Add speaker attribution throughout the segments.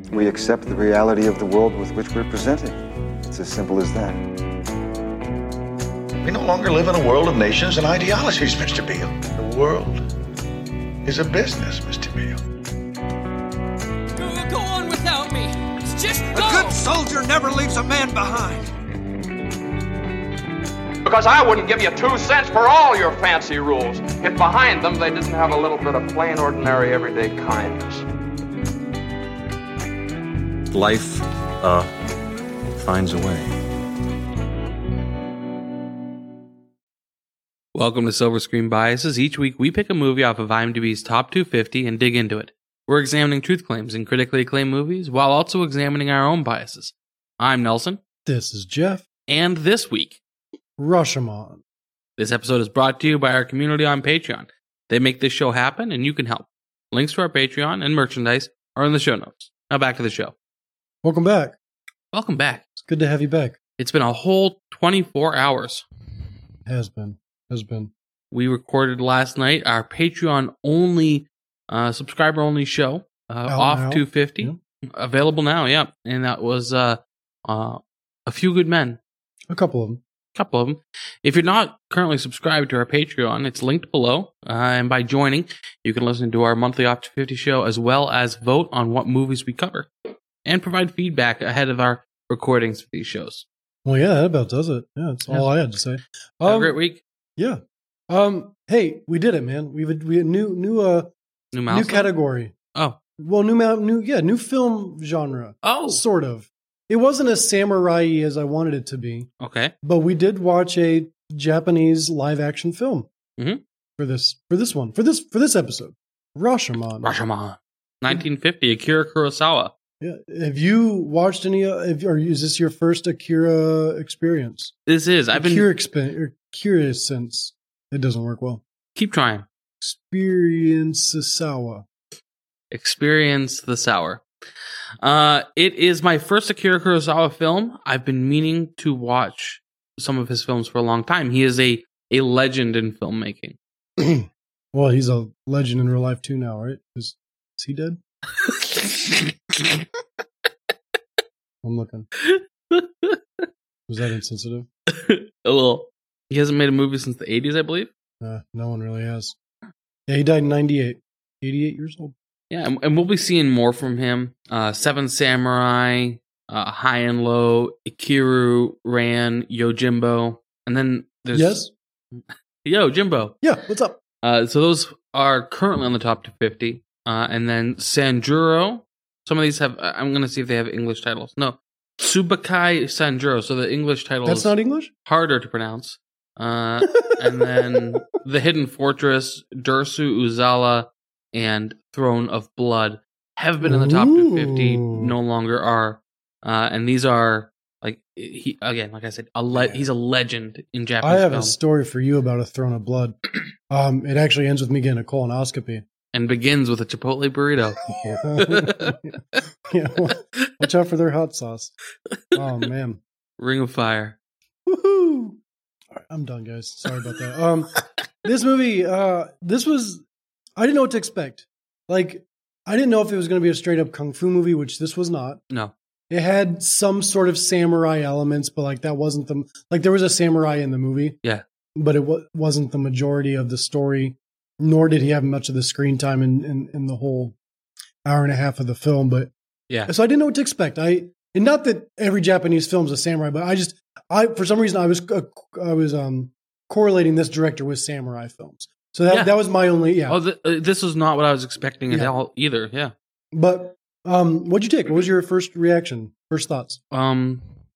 Speaker 1: We accept the reality of the world with which we're presented. It's as simple as that.
Speaker 2: We no longer live in a world of nations and ideologies, Mr. Beale. The world is a business, Mr. Beale.
Speaker 3: Go on without me. Just go.
Speaker 4: A good soldier never leaves a man behind.
Speaker 5: Because I wouldn't give you 2 cents for all your fancy rules if behind them they didn't have a little bit of plain, ordinary, everyday kindness.
Speaker 6: Life, finds a way.
Speaker 7: Welcome to Silver Screen Biases. Each week we pick a movie off of IMDb's Top 250 and dig into it. We're examining truth claims in critically acclaimed movies while also examining our own biases. I'm Nelson.
Speaker 8: This is Jeff.
Speaker 7: And this week,
Speaker 8: Rashomon.
Speaker 7: This episode is brought to you by our community on Patreon. They make this show happen and you can help. Links to our Patreon and merchandise are in the show notes. Now back to the show.
Speaker 8: Welcome back.
Speaker 7: Welcome back.
Speaker 8: It's good to have you back.
Speaker 7: It's been a whole 24 hours.
Speaker 8: Has been.
Speaker 7: We recorded last night our Patreon-only, subscriber-only show, Off
Speaker 8: now.
Speaker 7: 250.
Speaker 8: Yeah.
Speaker 7: Available now, yeah. And that was A Few Good Men.
Speaker 8: A couple of them.
Speaker 7: If you're not currently subscribed to our Patreon, it's linked below. And by joining, you can listen to our monthly Off 250 show as well as vote on what movies we cover and provide feedback ahead of our recordings for these shows.
Speaker 8: Well, yeah, that about does it. Yeah, that's all I had to say.
Speaker 7: Have a great week.
Speaker 8: Yeah. Hey, we did it, man. We had new category.
Speaker 7: Oh.
Speaker 8: Well, new film genre.
Speaker 7: Oh.
Speaker 8: Sort of. It wasn't as samurai-y as I wanted it to be.
Speaker 7: Okay.
Speaker 8: But we did watch a Japanese live action film for this episode. Rashomon.
Speaker 7: 1950, Akira Kurosawa.
Speaker 8: Yeah. Have you watched any? Or is this your first Akira experience?
Speaker 7: This is. I've been
Speaker 8: curious since it doesn't work well.
Speaker 7: Keep trying.
Speaker 8: Experience the sour.
Speaker 7: It is my first Akira Kurosawa film. I've been meaning to watch some of his films for a long time. He is a legend in filmmaking.
Speaker 8: Well, he's a legend in real life too now, right? Is he dead? I'm looking. Was that insensitive?
Speaker 7: A little. He hasn't made a movie since the 80s, I believe.
Speaker 8: No one really has. Yeah, he died in 98. 88 years old.
Speaker 7: Yeah, and we'll be seeing more from him. Seven Samurai, High and Low, Ikiru, Ran, Yojimbo, and then there's...
Speaker 8: Yes?
Speaker 7: Yo, Jimbo.
Speaker 8: Yeah, what's up?
Speaker 7: So those are currently on the top 250. And then Sanjuro. Some of these have... I'm going to see if they have English titles. No. Tsubakai Sanjuro. So the English title
Speaker 8: That's not English?
Speaker 7: Harder to pronounce. And then The Hidden Fortress, Dersu Uzala, and Throne of Blood have been in the top 250, no longer are. And these are, like I said, he's a legend in Japanese
Speaker 8: I have
Speaker 7: film.
Speaker 8: a story for you about a Throne of Blood. It actually ends with me getting a colonoscopy.
Speaker 7: And begins with a Chipotle burrito.
Speaker 8: Yeah, watch out for their hot sauce. Oh, man.
Speaker 7: Ring of Fire.
Speaker 8: Woohoo! All right, I'm done, guys. Sorry about that. This movie, I didn't know what to expect. Like, I didn't know if it was going to be a straight up kung fu movie, which this was not.
Speaker 7: No.
Speaker 8: It had some sort of samurai elements, but like that wasn't there was a samurai in the movie.
Speaker 7: Yeah.
Speaker 8: But it wasn't the majority of the story, nor did he have much of the screen time in the whole hour and a half of the film. But
Speaker 7: yeah.
Speaker 8: So I didn't know what to expect. And not that every Japanese film is a samurai, but for some reason I was correlating this director with samurai films. So that was my only,
Speaker 7: Oh, this was not what I was expecting at all either, yeah.
Speaker 8: But what'd you take? What was your first reaction, first thoughts?
Speaker 7: I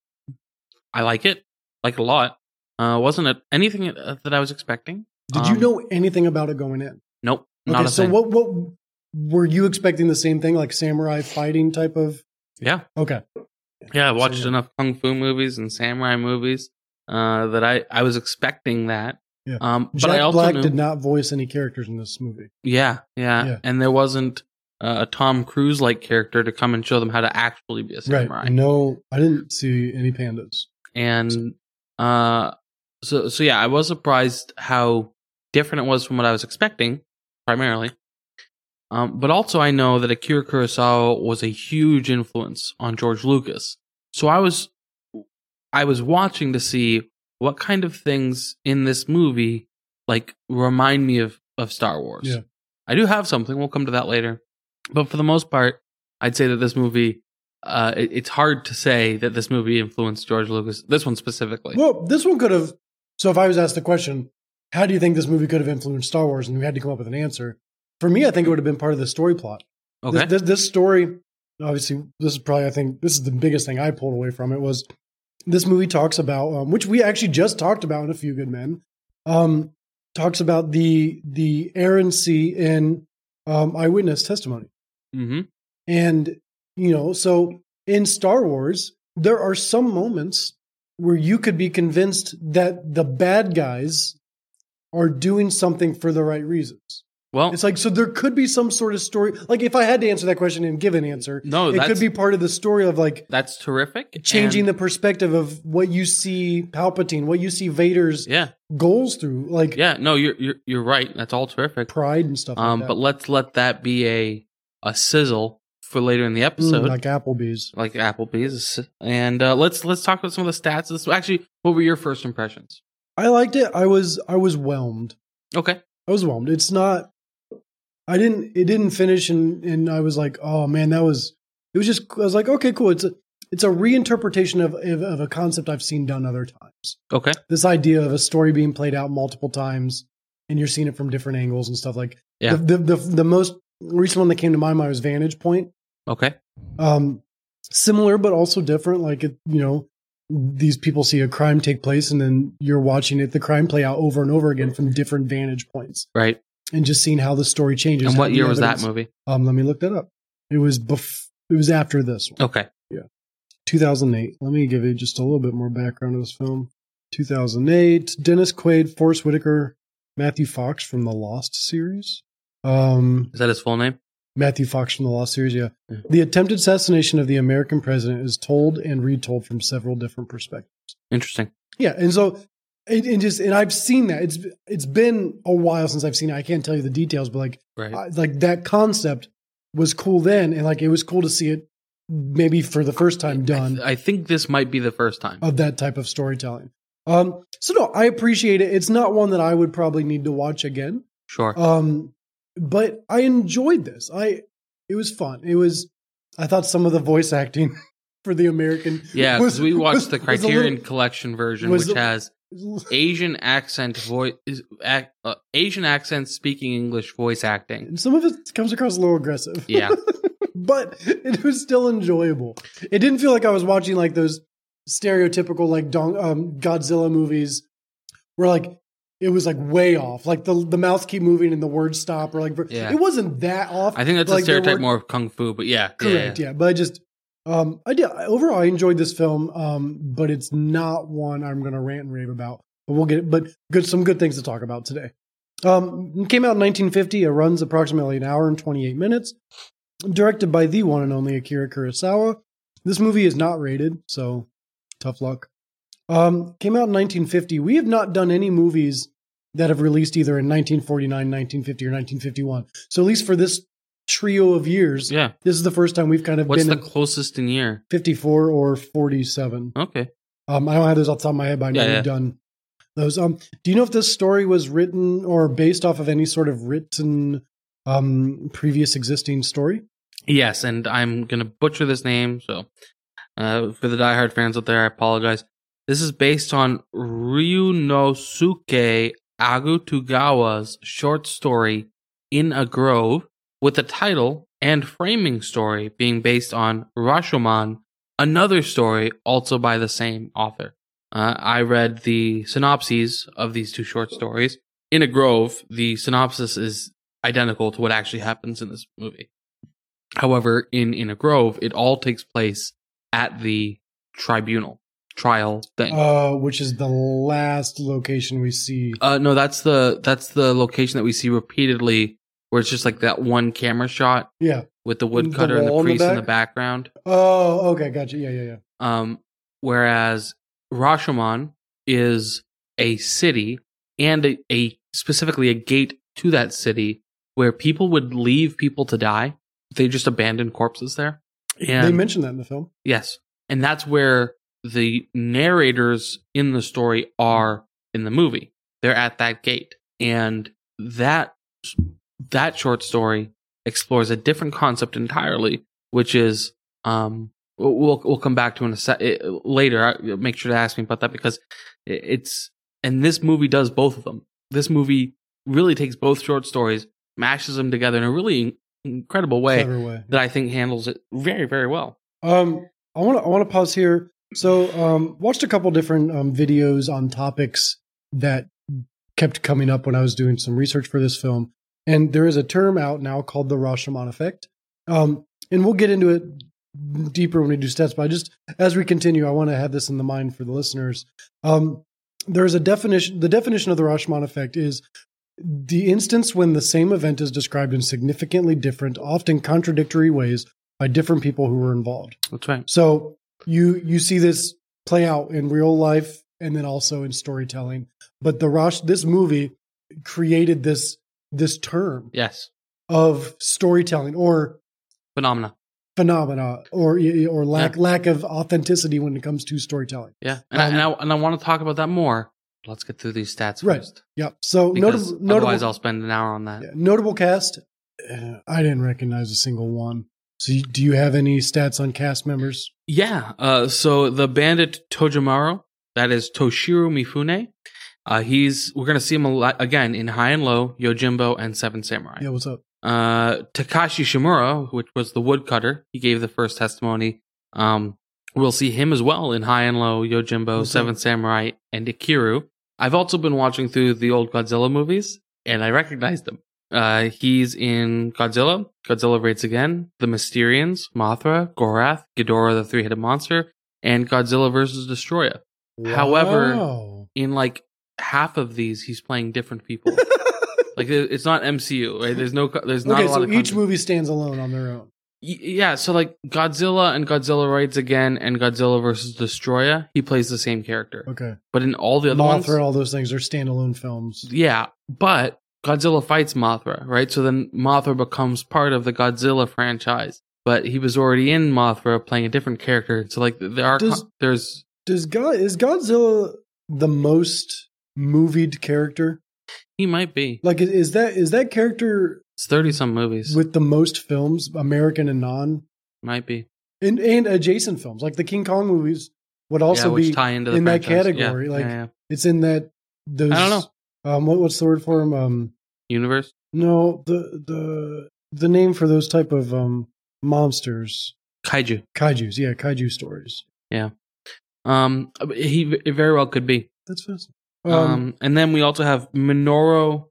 Speaker 7: like it. Like it a lot. Wasn't it anything that I was expecting?
Speaker 8: Did you know anything about it going in?
Speaker 7: Nope, not a thing.
Speaker 8: So what were you expecting the same thing, like samurai fighting type of?
Speaker 7: Yeah.
Speaker 8: Okay.
Speaker 7: Yeah, I watched enough kung fu movies and samurai movies that I was expecting that.
Speaker 8: Yeah.
Speaker 7: But
Speaker 8: Jack
Speaker 7: I also
Speaker 8: Black
Speaker 7: knew,
Speaker 8: did not voice any characters in this movie.
Speaker 7: Yeah. And there wasn't a Tom Cruise-like character to come and show them how to actually be a samurai.
Speaker 8: Right. No, I didn't see any pandas.
Speaker 7: And so yeah, I was surprised how different it was from what I was expecting, primarily. But also I know that Akira Kurosawa was a huge influence on George Lucas. So I was watching to see what kind of things in this movie like remind me of Star Wars.
Speaker 8: Yeah.
Speaker 7: I do have something. We'll come to that later. But for the most part, I'd say that this movie, it's hard to say that this movie influenced George Lucas. This one specifically.
Speaker 8: Well, this one could have. So if I was asked the question, how do you think this movie could have influenced Star Wars, and we had to come up with an answer, for me, I think it would have been part of the story plot.
Speaker 7: Okay.
Speaker 8: This story, obviously, this is probably, I think, this is the biggest thing I pulled away from it was this movie talks about, which we actually just talked about in A Few Good Men, talks about the errancy in eyewitness testimony.
Speaker 7: Mm-hmm.
Speaker 8: And, so in Star Wars, there are some moments where you could be convinced that the bad guys are doing something for the right reasons.
Speaker 7: Well,
Speaker 8: It's like, so there could be some sort of story. Like, if I had to answer that question and give an answer, it could be part of the story of like
Speaker 7: that's terrific.
Speaker 8: changing the perspective of what you see Palpatine, what you see Vader's goals through. Like,
Speaker 7: no, you're right. That's all terrific.
Speaker 8: Pride and stuff like that.
Speaker 7: But let's let that be a sizzle for later in the episode.
Speaker 8: Like Applebee's.
Speaker 7: And let's talk about some of the stats. Actually, what were your first impressions?
Speaker 8: I liked it. I was whelmed.
Speaker 7: Okay.
Speaker 8: I was whelmed. It's not, it didn't finish and I was like, oh man, I was like, okay, cool. It's a reinterpretation of a concept I've seen done other times.
Speaker 7: Okay.
Speaker 8: This idea of a story being played out multiple times and you're seeing it from different angles and stuff like the most recent one that came to my mind was Vantage Point.
Speaker 7: Okay.
Speaker 8: Similar, but also different. Like, these people see a crime take place and then you're watching the crime play out over and over again from different vantage points.
Speaker 7: Right.
Speaker 8: And just seeing how the story changes.
Speaker 7: And what year was that movie?
Speaker 8: Let me look that up. It was after this one.
Speaker 7: Okay.
Speaker 8: Yeah. 2008. Let me give you just a little bit more background of this film. 2008. Dennis Quaid, Forrest Whitaker, Matthew Fox from the Lost series.
Speaker 7: Is that his full name?
Speaker 8: Matthew Fox from the Lost series, yeah. The attempted assassination of the American president is told and retold from several different perspectives.
Speaker 7: Interesting.
Speaker 8: Yeah, and so and I've seen that. It's been a while since I've seen it. I can't tell you the details, but like that concept was cool then, and like it was cool to see it maybe for the first time done.
Speaker 7: I think this might be the first time
Speaker 8: of that type of storytelling. So no, I appreciate it. It's not one that I would probably need to watch again.
Speaker 7: Sure.
Speaker 8: But I enjoyed this. It was fun. I thought some of the voice acting for the American.
Speaker 7: Yeah, because we watched the Criterion Collection version, which has Asian accent Asian accent speaking English voice acting.
Speaker 8: And some of it comes across a little aggressive.
Speaker 7: Yeah.
Speaker 8: But it was still enjoyable. It didn't feel like I was watching like those stereotypical like Godzilla movies where like it was like way off. Like the mouths keep moving and the words stop, or like it wasn't that off.
Speaker 7: I think that's a stereotype more of Kung Fu, but yeah.
Speaker 8: Correct, yeah. But I just overall I enjoyed this film, but it's not one I'm gonna rant and rave about. But we'll get it. Some good things to talk about today. It came out in 1950. It runs approximately an hour and 28 minutes. Directed by the one and only Akira Kurosawa. This movie is not rated, so tough luck. Came out in 1950. We have not done any movies that have released either in 1949, 1950, or 1951. So at least for this trio of years, this is the first time we've kind of
Speaker 7: What's
Speaker 8: been.
Speaker 7: What's the closest in year?
Speaker 8: 54 or 47.
Speaker 7: Okay.
Speaker 8: I don't have those off the top of my head, but I know we've done those. Do you know if this story was written or based off of any sort of written previous existing story?
Speaker 7: Yes, and I'm going to butcher this name, so for the diehard fans out there, I apologize. This is based on Ryunosuke Agutugawa's short story, In a Grove, with the title and framing story being based on Rashomon, another story also by the same author. I read the synopses of these two short stories. In a Grove, the synopsis is identical to what actually happens in this movie. However, in a Grove, it all takes place at the trial thing.
Speaker 8: Which is the last location we see.
Speaker 7: No, that's the location that we see repeatedly, where it's just like that one camera shot.
Speaker 8: Yeah.
Speaker 7: With the woodcutter and the priest in the background.
Speaker 8: Oh, okay, gotcha. Yeah.
Speaker 7: Whereas Rashomon is a city and a specifically a gate to that city where people would leave people to die. They just abandoned corpses there. And
Speaker 8: They mentioned that in the film.
Speaker 7: yes. And that's where the narrators in the story are in the movie. They're at that gate. And that short story explores a different concept entirely, which is we'll come back to later. Make sure to ask me about that because and this movie does both of them. This movie really takes both short stories, mashes them together in a really incredible
Speaker 8: Clever way.
Speaker 7: that I think handles it very, very well.
Speaker 8: I want to pause here. So, watched a couple different videos on topics that kept coming up when I was doing some research for this film, and there is a term out now called the Rashomon effect. And we'll get into it deeper when we do stats, but as we continue, I want to have this in the mind for the listeners. There's a definition. The definition of the Rashomon effect is the instance when the same event is described in significantly different, often contradictory ways by different people who were involved.
Speaker 7: That's right.
Speaker 8: So you see this play out in real life and then also in storytelling. But this movie created this term
Speaker 7: Yes.
Speaker 8: of storytelling or
Speaker 7: Phenomena.
Speaker 8: or lack of authenticity when it comes to storytelling.
Speaker 7: Yeah. And I want to talk about that more. Let's get through these stats
Speaker 8: Right.
Speaker 7: first.
Speaker 8: Yep. So
Speaker 7: Because
Speaker 8: notable.
Speaker 7: otherwise I'll spend an hour on that.
Speaker 8: Yeah, notable cast. I didn't recognize a single one. So do you have any stats on cast members?
Speaker 7: Yeah. So the bandit Tojimaro, that is Toshiro Mifune. We're going to see him again in High and Low, Yojimbo, and Seven Samurai.
Speaker 8: Yeah, what's up?
Speaker 7: Takashi Shimura, which was the woodcutter, he gave the first testimony. We'll see him as well in High and Low, Yojimbo, Seven Samurai, and Ikiru. I've also been watching through the old Godzilla movies, and I recognized him. He's in Godzilla, Godzilla Raids Again, The Mysterians, Mothra, Gorath, Ghidorah the Three-Headed Monster, and Godzilla vs. Destroyer.
Speaker 8: Wow.
Speaker 7: However, in like half of these, he's playing different people. Like it's not MCU, right? There's not a lot
Speaker 8: so
Speaker 7: of
Speaker 8: each
Speaker 7: content.
Speaker 8: movie stands alone on their own.
Speaker 7: Yeah, so like Godzilla and Godzilla Raids Again and Godzilla vs. Destroyer, he plays the same character.
Speaker 8: Okay.
Speaker 7: But in all the other ones,
Speaker 8: Mothra, all those things are standalone films.
Speaker 7: yeah, but Godzilla fights Mothra, right? So then Mothra becomes part of the Godzilla franchise. But he was already in Mothra playing a different character. So like is
Speaker 8: Godzilla the most movied character?
Speaker 7: he might be.
Speaker 8: Like is that character
Speaker 7: It's 30-some movies.
Speaker 8: with the most films, American and non,
Speaker 7: Might be.
Speaker 8: and adjacent films? Like the King Kong movies would also
Speaker 7: which
Speaker 8: be
Speaker 7: tie into the
Speaker 8: in that
Speaker 7: franchise.
Speaker 8: category.
Speaker 7: Yeah,
Speaker 8: Like
Speaker 7: yeah.
Speaker 8: it's in that. Those,
Speaker 7: I don't
Speaker 8: know. What's the word for them?
Speaker 7: Universe?
Speaker 8: No, the name for those type of monsters.
Speaker 7: Kaijus.
Speaker 8: Yeah, kaiju stories.
Speaker 7: Yeah. It very well could be.
Speaker 8: That's fascinating.
Speaker 7: And then we also have Minoru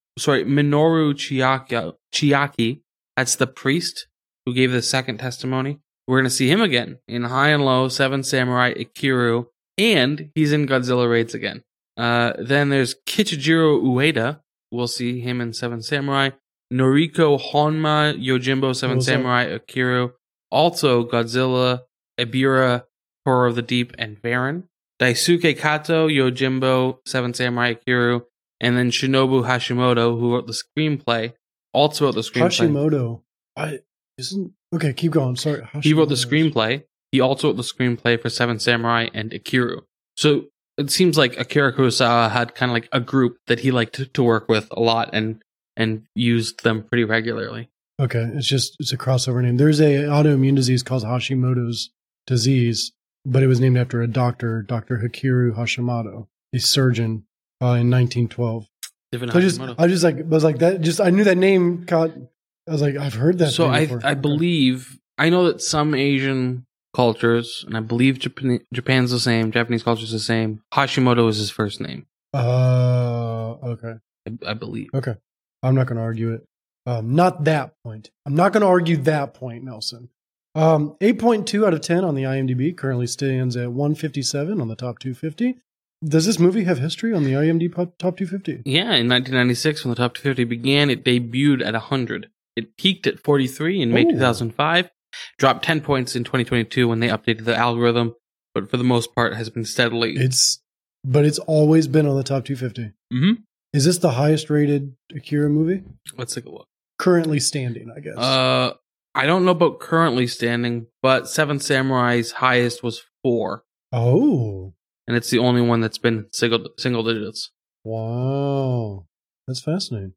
Speaker 7: Chiaki. That's the priest who gave the second testimony. We're going to see him again in High and Low, Seven Samurai, Ikiru, and he's in Godzilla Raids Again. Then there's Kichijiro Ueda. We'll see him in Seven Samurai. Noriko Honma, Yojimbo, Seven Samurai, Ikiru. Also Godzilla, Ebirah, Horror of the Deep, and Baron. Daisuke Kato, Yojimbo, Seven Samurai, Ikiru. And then Shinobu Hashimoto, who wrote the screenplay, also wrote the screenplay.
Speaker 8: Hashimoto. Okay, keep going. Sorry. Hashimoto.
Speaker 7: He wrote the screenplay. He also wrote the screenplay for Seven Samurai and Ikiru. So it seems like Akira Kurosawa had kind of like a group that he liked to work with a lot and used them pretty regularly.
Speaker 8: Okay, it's a crossover name. There's a autoimmune disease called Hashimoto's disease, but it was named after a doctor, Dr. Hakiru Hashimoto, a surgeon in 1912.
Speaker 7: Different
Speaker 8: I was like that. Just I knew that name. I was like, I've heard that.
Speaker 7: So
Speaker 8: name before.
Speaker 7: I believe I know that some Asian cultures, and I believe Japan's the same. Japanese culture's the same. Hashimoto is his first name.
Speaker 8: Okay.
Speaker 7: I believe.
Speaker 8: Okay. I'm not going to argue it. Not that point. I'm not going to argue that point, Nelson. 8.2 out of 10 on the IMDb. Currently stands at 157 on the top 250. Does this movie have history on the IMDb top 250?
Speaker 7: Yeah, in 1996 when the top 250 began, it debuted at 100. It peaked at 43 in May 2005. Dropped 10 points in 2022 when they updated the algorithm, but for the most part has been steadily.
Speaker 8: But it's always been on the top 250.
Speaker 7: Mm-hmm.
Speaker 8: Is this the highest rated Akira movie?
Speaker 7: Let's take a look.
Speaker 8: currently standing, I guess.
Speaker 7: I don't know about currently standing, but Seven Samurai's highest was 4.
Speaker 8: Oh.
Speaker 7: And it's the only one that's been single digits.
Speaker 8: Wow. That's fascinating.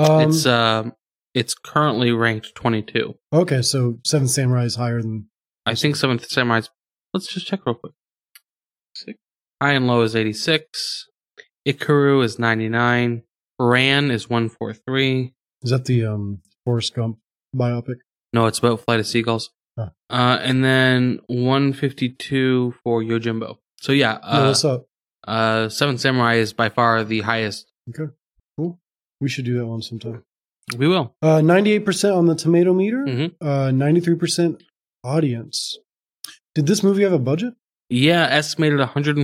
Speaker 7: It's currently ranked 22.
Speaker 8: Okay, so Seven Samurai is higher than...
Speaker 7: I think Seventh Samurai's... Let's just check real quick. High and Low is 86. Ikaru is 99. Ran is 143.
Speaker 8: Is that the Forrest Gump biopic?
Speaker 7: No, it's about Flight of Seagulls.
Speaker 8: Huh.
Speaker 7: And then 152 for Yojimbo. So yeah,
Speaker 8: what's up?
Speaker 7: Seven Samurai is by far the highest.
Speaker 8: Okay, cool. We should do that one sometime.
Speaker 7: We will.
Speaker 8: 98% on the tomato meter.
Speaker 7: Mhm.
Speaker 8: 93% audience. Did this movie have a budget?
Speaker 7: Yeah, estimated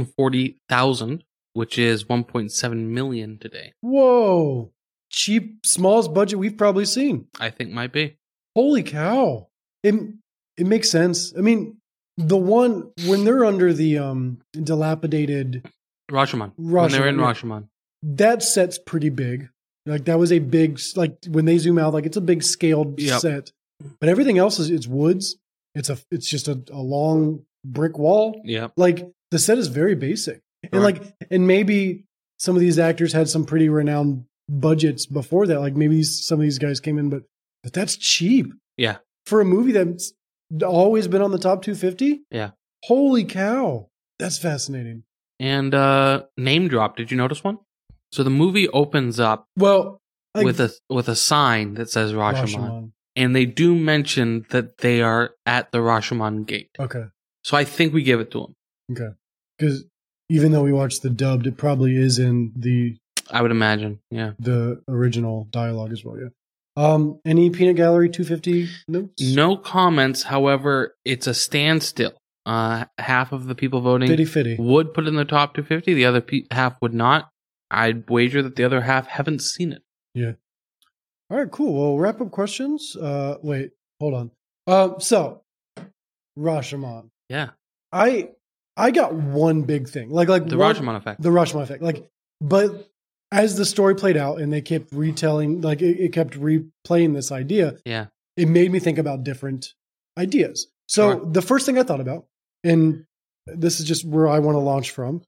Speaker 7: 140,000, which is 1.7 million today.
Speaker 8: Whoa. Cheap, smallest budget we've probably seen.
Speaker 7: I think might be.
Speaker 8: Holy cow. It makes sense. I mean, the one, when they're under the dilapidated...
Speaker 7: Rashomon. When they're in Rashomon.
Speaker 8: That set's pretty big. Like, that was a big... Like, when they zoom out, like, it's a big scaled set. But everything else is... It's woods. It's just a long brick wall.
Speaker 7: Yeah.
Speaker 8: Like, the set is very basic. And, and maybe some of these actors had some pretty renowned budgets before that. Like, maybe some of these guys came in, but that's cheap.
Speaker 7: Yeah.
Speaker 8: For a movie that's always been on the top 250?
Speaker 7: Yeah.
Speaker 8: Holy cow. That's fascinating.
Speaker 7: And name drop. Did you notice one? So the movie opens up with a sign that says Rashomon. And they do mention that they are at the Rashomon gate.
Speaker 8: Okay.
Speaker 7: So I think we give it to them.
Speaker 8: Okay. Because even though we watched the dubbed, it probably is in the...
Speaker 7: I would imagine, yeah.
Speaker 8: The original dialogue as well, yeah. Any Peanut Gallery 250 notes?
Speaker 7: No comments. However, it's a standstill. Half of the people voting
Speaker 8: Fitty.
Speaker 7: would put it in the top 250. The other half would not. I'd wager that the other half haven't seen it.
Speaker 8: Yeah. All right, cool. Well, wrap up questions. Wait, hold on. So, Rashomon.
Speaker 7: Yeah.
Speaker 8: I got one big thing. Like
Speaker 7: the Rashomon effect.
Speaker 8: The Rashomon effect. But as the story played out and they kept retelling, like it kept replaying this idea, it made me think about different ideas. So the first thing I thought about, and this is just where I want to launch from,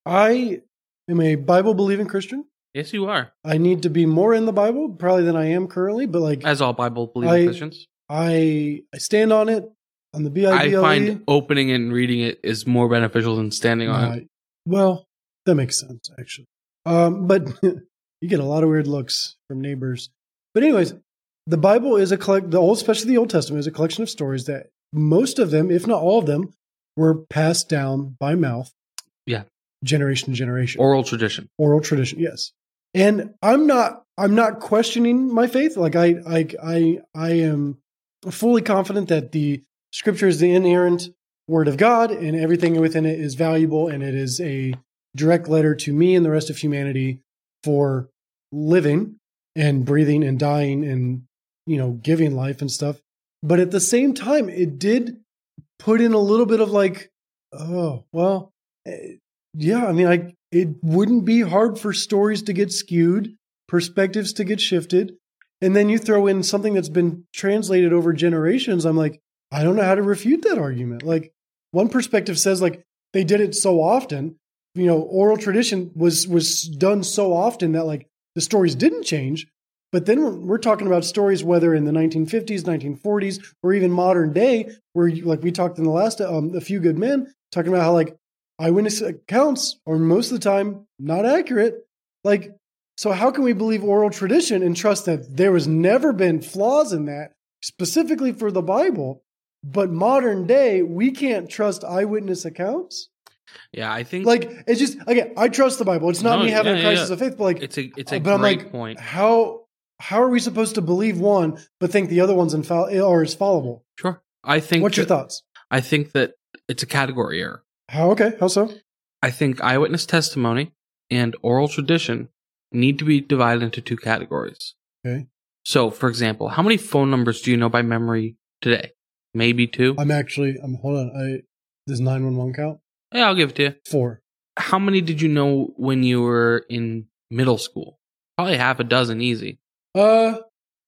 Speaker 8: I am a Bible-believing Christian.
Speaker 7: Yes, you are.
Speaker 8: I need to be more in the Bible, probably than I am currently, but like...
Speaker 7: As all Bible-believing Christians.
Speaker 8: I stand on it, on the Bible.
Speaker 7: I find opening it and reading it is more beneficial than standing on it.
Speaker 8: Well, that makes sense, actually. But you get a lot of weird looks from neighbors. But anyways, the Bible is especially the Old Testament, is a collection of stories that most of them, if not all of them, were passed down by mouth.
Speaker 7: Yeah.
Speaker 8: Generation to generation.
Speaker 7: Oral tradition. Oral tradition,
Speaker 8: yes. And I'm not questioning my faith. Like I am fully confident that the Scripture is the inerrant Word of God, and everything within it is valuable, and it is a direct letter to me and the rest of humanity for living and breathing and dying and, giving life and stuff. But at the same time, it did put in a little bit of like, it wouldn't be hard for stories to get skewed, perspectives to get shifted. And then you throw in something that's been translated over generations. I'm like, I don't know how to refute that argument. Like, one perspective says, like, they did it so often, oral tradition was done so often that, like, the stories didn't change. But then we're talking about stories, whether in the 1950s, 1940s, or even modern day, where, like we talked in the last A Few Good Men, talking about how, like, eyewitness accounts are most of the time not accurate. Like, so how can we believe oral tradition and trust that there was never been flaws in that, specifically for the Bible, but modern day, we can't trust eyewitness accounts?
Speaker 7: Yeah, I think
Speaker 8: like it's just again, I trust the Bible. It's not me having a crisis of faith, but like
Speaker 7: it's a great point.
Speaker 8: How are we supposed to believe one but think the other one's is fallible?
Speaker 7: Sure. I think.
Speaker 8: What's your thoughts?
Speaker 7: I think that it's a category error.
Speaker 8: How so?
Speaker 7: I think eyewitness testimony and oral tradition need to be divided into two categories.
Speaker 8: Okay.
Speaker 7: So, for example, how many phone numbers do you know by memory today? Maybe 2?
Speaker 8: I'm hold on. Does 911 count?
Speaker 7: Yeah, I'll give it to you.
Speaker 8: 4.
Speaker 7: How many did you know when you were in middle school? Probably half a dozen easy.
Speaker 8: It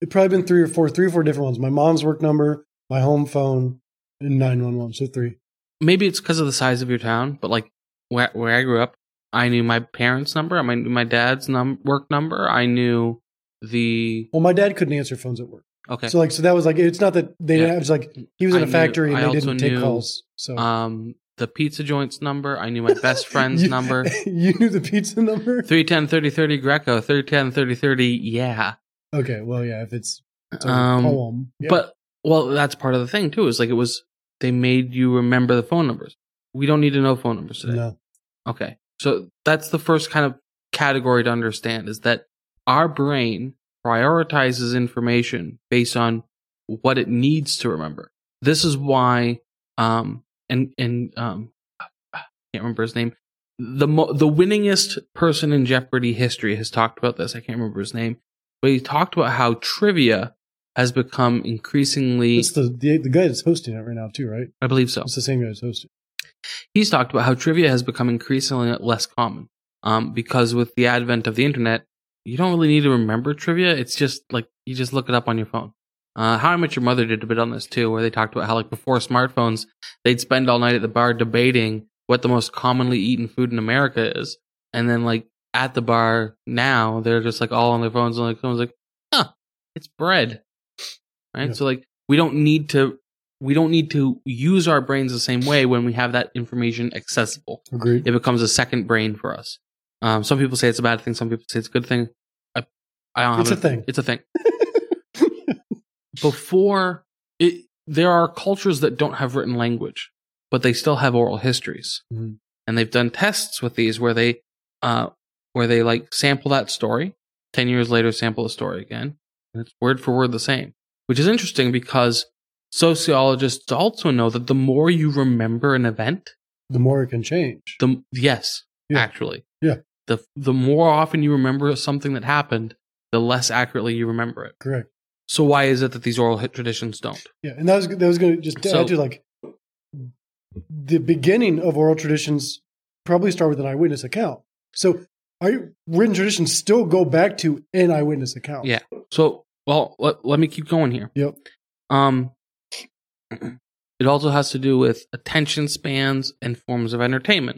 Speaker 8: It'd probably been three or four different ones. My mom's work number, my home phone, and 911. So 3.
Speaker 7: Maybe it's because of the size of your town, but like where I grew up, I knew my parents' number, I knew my dad's work number, I knew the.
Speaker 8: Well, my dad couldn't answer phones at work.
Speaker 7: Okay.
Speaker 8: So that was like, it's not that they didn't. It was like he was in a factory and
Speaker 7: I
Speaker 8: they
Speaker 7: also
Speaker 8: didn't take
Speaker 7: knew,
Speaker 8: calls. So
Speaker 7: the pizza joint's number, I knew my best friend's number.
Speaker 8: You knew the pizza number?
Speaker 7: 310-3030 Greco, 310-3030, yeah.
Speaker 8: Okay, well, yeah, if it's a poem. Yeah.
Speaker 7: But, well, that's part of the thing, too, is like they made you remember the phone numbers. We don't need to know phone numbers today.
Speaker 8: No.
Speaker 7: Okay. So that's the first kind of category to understand, is that our brain prioritizes information based on what it needs to remember. This is why, I can't remember his name. The winningest person in Jeopardy history has talked about this. I can't remember his name, but he talked about how trivia has become increasingly.
Speaker 8: It's the guy that's hosting it right now too, right?
Speaker 7: I believe so.
Speaker 8: It's the same guy that's hosting.
Speaker 7: He's talked about how trivia has become increasingly less common, because with the advent of the internet, you don't really need to remember trivia. It's just like you just look it up on your phone. How I Met Your Mother did a bit on this too, where they talked about how like before smartphones, they'd spend all night at the bar debating what the most commonly eaten food in America is, and then like at the bar now, they're just like all on their phones, and like someone's like, "Huh, it's bread," right? Yeah. So like we don't need to use our brains the same way when we have that information accessible.
Speaker 8: Agreed.
Speaker 7: It becomes a second brain for us. Some people say it's a bad thing. Some people say it's a good thing. I don't have
Speaker 8: a thing.
Speaker 7: It's a thing. There are cultures that don't have written language, but they still have oral histories.
Speaker 8: Mm-hmm.
Speaker 7: And they've done tests with these where they like sample that story, 10 years later sample the story again, and it's word for word the same. Which is interesting because sociologists also know that the more you remember an event,
Speaker 8: the more it can change.
Speaker 7: Actually.
Speaker 8: Yeah.
Speaker 7: The more often you remember something that happened, the less accurately you remember it.
Speaker 8: Correct.
Speaker 7: So why is it that these oral traditions don't?
Speaker 8: Yeah, and that was going to just add to like the beginning of oral traditions probably start with an eyewitness account. So written traditions still go back to an eyewitness account.
Speaker 7: Yeah. So, well, let me keep going here.
Speaker 8: Yep.
Speaker 7: It also has to do with attention spans and forms of entertainment.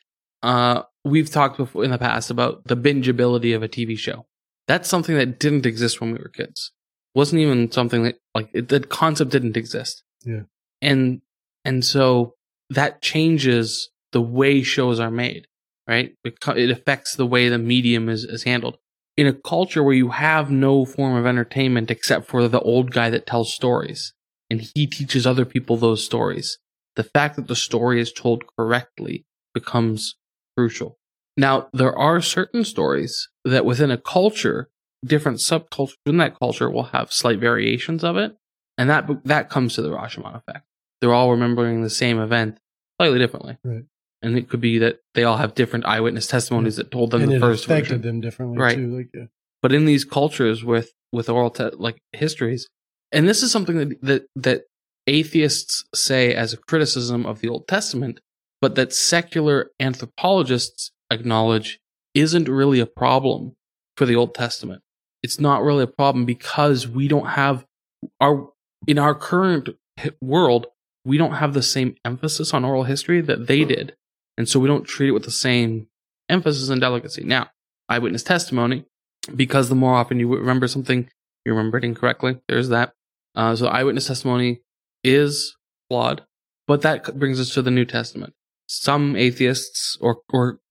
Speaker 7: We've talked before in the past about the bingeability of a TV show. That's something that didn't exist when we were kids. Wasn't even something that the concept didn't exist.
Speaker 8: Yeah.
Speaker 7: And so that changes the way shows are made, right? It affects the way the medium is handled. In a culture where you have no form of entertainment except for the old guy that tells stories, and he teaches other people those stories, the fact that the story is told correctly becomes crucial. Now, there are certain stories that within a culture, different subcultures in that culture will have slight variations of it, and that comes to the Rashomon effect. They're all remembering the same event slightly differently.
Speaker 8: Right.
Speaker 7: And it could be that they all have different eyewitness testimonies that told them
Speaker 8: and
Speaker 7: the first version.
Speaker 8: It affected them differently,
Speaker 7: right.
Speaker 8: too.
Speaker 7: But in these cultures with oral histories, and this is something that atheists say as a criticism of the Old Testament, but that secular anthropologists acknowledge isn't really a problem for the Old Testament. It's not really a problem because we don't have in our current world, we don't have the same emphasis on oral history that they did. And so we don't treat it with the same emphasis and delicacy. Now, eyewitness testimony, because the more often you remember something, you remember it incorrectly. There's that. So eyewitness testimony is flawed, but that brings us to the New Testament. Some atheists or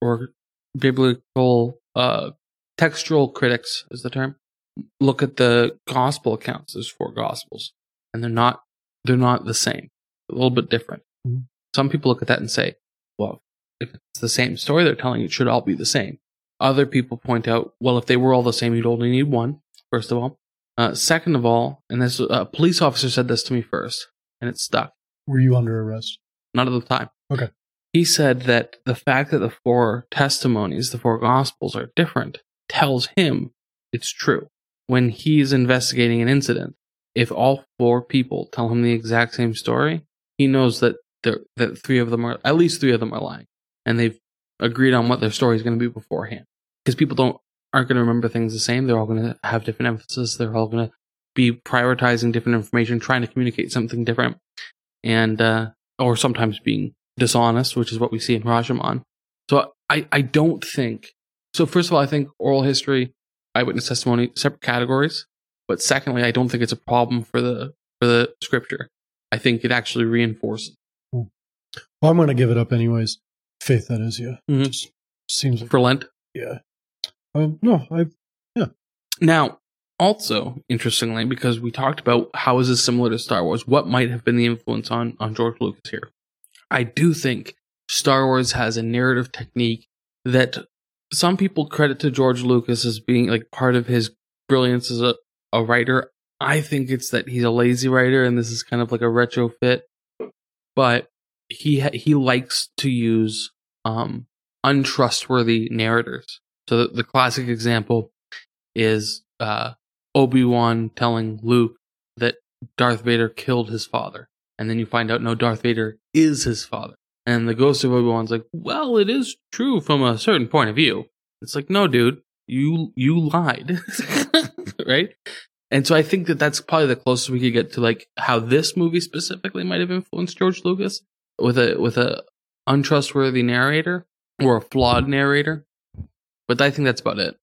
Speaker 7: biblical textual critics is the term, look at the gospel accounts. There's 4 gospels, and they're not the same. A little bit different.
Speaker 8: Mm-hmm.
Speaker 7: Some people look at that and say, well, if it's the same story they're telling, it should all be the same. Other people point out, well, if they were all the same, you'd only need one, first of all. Second of all, and this a police officer said this to me first, and it stuck.
Speaker 8: Were you under arrest?
Speaker 7: Not at the time.
Speaker 8: Okay.
Speaker 7: He said that the fact that the 4 testimonies, the 4 gospels are different, tells him it's true. When he's investigating an incident, if all 4 people tell him the exact same story, he knows that at least 3 of them are lying, and they've agreed on what their story is going to be beforehand. Because people aren't going to remember things the same. They're all going to have different emphasis. They're all going to be prioritizing different information, trying to communicate something different, and or sometimes being dishonest, which is what we see in Rashomon. So I don't think so. First of all, I think oral history, eyewitness testimony, separate categories. But secondly, I don't think it's a problem for the scripture. I think it actually reinforces.
Speaker 8: Well, I'm going to give it up anyways. Faith, that is, yeah.
Speaker 7: Mm-hmm.
Speaker 8: Just seems like,
Speaker 7: For Lent?
Speaker 8: yeah.
Speaker 7: Now, also, interestingly, because we talked about how is this similar to Star Wars, what might have been the influence on George Lucas here. I do think Star Wars has a narrative technique that some people credit to George Lucas as being like part of his brilliance as a writer. I think it's that he's a lazy writer, and this is kind of like a retrofit. But he likes to use untrustworthy narrators. So the classic example is Obi-Wan telling Luke that Darth Vader killed his father, and then you find out no, Darth Vader is his father. And the ghost of Obi-Wan's like, well, it is true from a certain point of view. It's like, no, dude, you lied, right? And so I think that that's probably the closest we could get to like how this movie specifically might have influenced George Lucas with a untrustworthy narrator or a flawed narrator. But I think that's about it.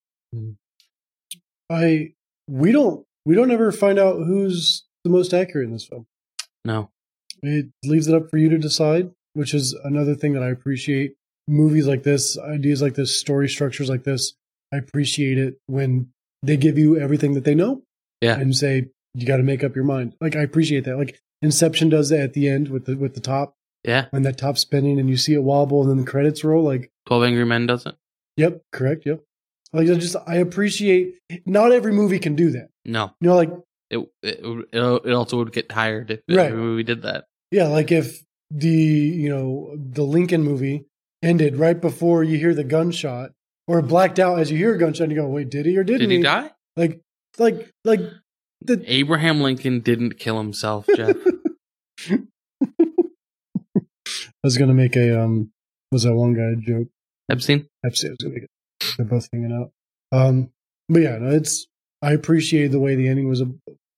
Speaker 8: We don't ever find out who's the most accurate in this film.
Speaker 7: No.
Speaker 8: It leaves it up for you to decide, which is another thing that I appreciate. Movies like this, ideas like this, story structures like this, I appreciate it when they give you everything that they know.
Speaker 7: Yeah.
Speaker 8: And say, you got to make up your mind. Like, I appreciate that. Like, Inception does that at the end with the top.
Speaker 7: Yeah.
Speaker 8: When that top's spinning and you see it wobble and then the credits roll. Like
Speaker 7: 12 Angry Men does it.
Speaker 8: Yep. Correct. Yep. Like, I appreciate, not every movie can do that.
Speaker 7: No.
Speaker 8: You know, like,
Speaker 7: it also would get tired if
Speaker 8: right.
Speaker 7: every movie did that.
Speaker 8: Yeah. Like if the Lincoln movie ended right before you hear the gunshot, or blacked out as you hear a gunshot and you go, wait, did he or didn't he?
Speaker 7: Did he die?
Speaker 8: Like
Speaker 7: Abraham Lincoln didn't kill himself, Jeff.
Speaker 8: I was gonna make a was that one guy joke?
Speaker 7: Epstein.
Speaker 8: I was gonna make it. They're both hanging out. But yeah, no, I appreciate the way the ending was.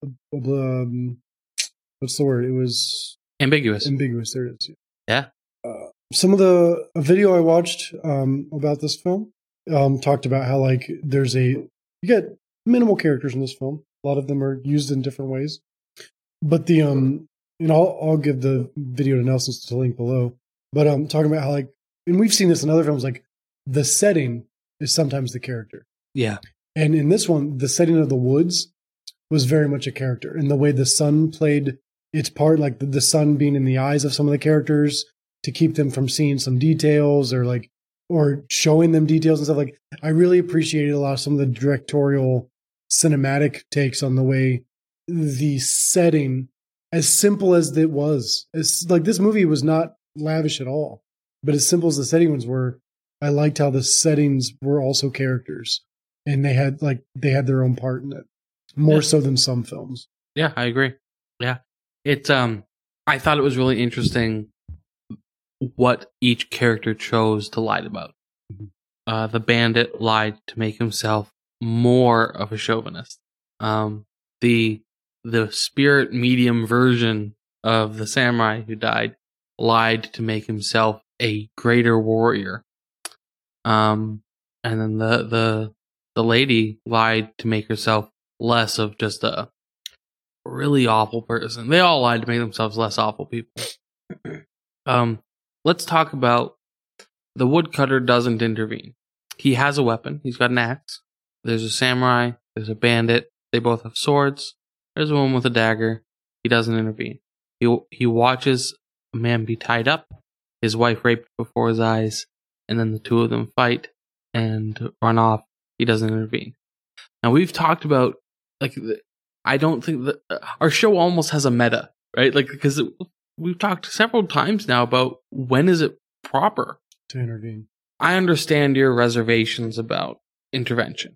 Speaker 8: What's the word? It was
Speaker 7: ambiguous.
Speaker 8: Ambiguous. There it is.
Speaker 7: Yeah.
Speaker 8: Some of a video I watched about this film talked about how like you get minimal characters in this film. A lot of them are used in different ways. But I'll give the video to Nelson's to link below. But talking about how like, and we've seen this in other films, like the setting is sometimes the character.
Speaker 7: Yeah.
Speaker 8: And in this one, the setting of the woods was very much a character. And the way the sun played its part, like the sun being in the eyes of some of the characters to keep them from seeing some details or showing them details and stuff. Like, I really appreciated a lot of some of the directorial cinematic takes on the way the setting, as simple as it was, it's like this movie was not lavish at all, but as simple as the settings were, I liked how the settings were also characters and they had their own part in it more so than some films.
Speaker 7: Yeah, I agree. Yeah. I thought it was really interesting what each character chose to lie about. The bandit lied to make himself more of a chauvinist. The spirit medium version of the samurai who died lied to make himself a greater warrior. And then the lady lied to make herself less of just a really awful person. They all lied to make themselves less awful people. Let's talk about the woodcutter doesn't intervene. He has a weapon. He's got an axe. There's a samurai. There's a bandit. They both have swords. There's a woman with a dagger. He doesn't intervene. He watches a man be tied up, his wife raped before his eyes, and then the two of them fight and run off. He doesn't intervene. Now, we've talked about, like, I don't think that our show almost has a meta, right? Like, because we've talked several times now about when is it proper
Speaker 8: to intervene.
Speaker 7: I understand your reservations about intervention.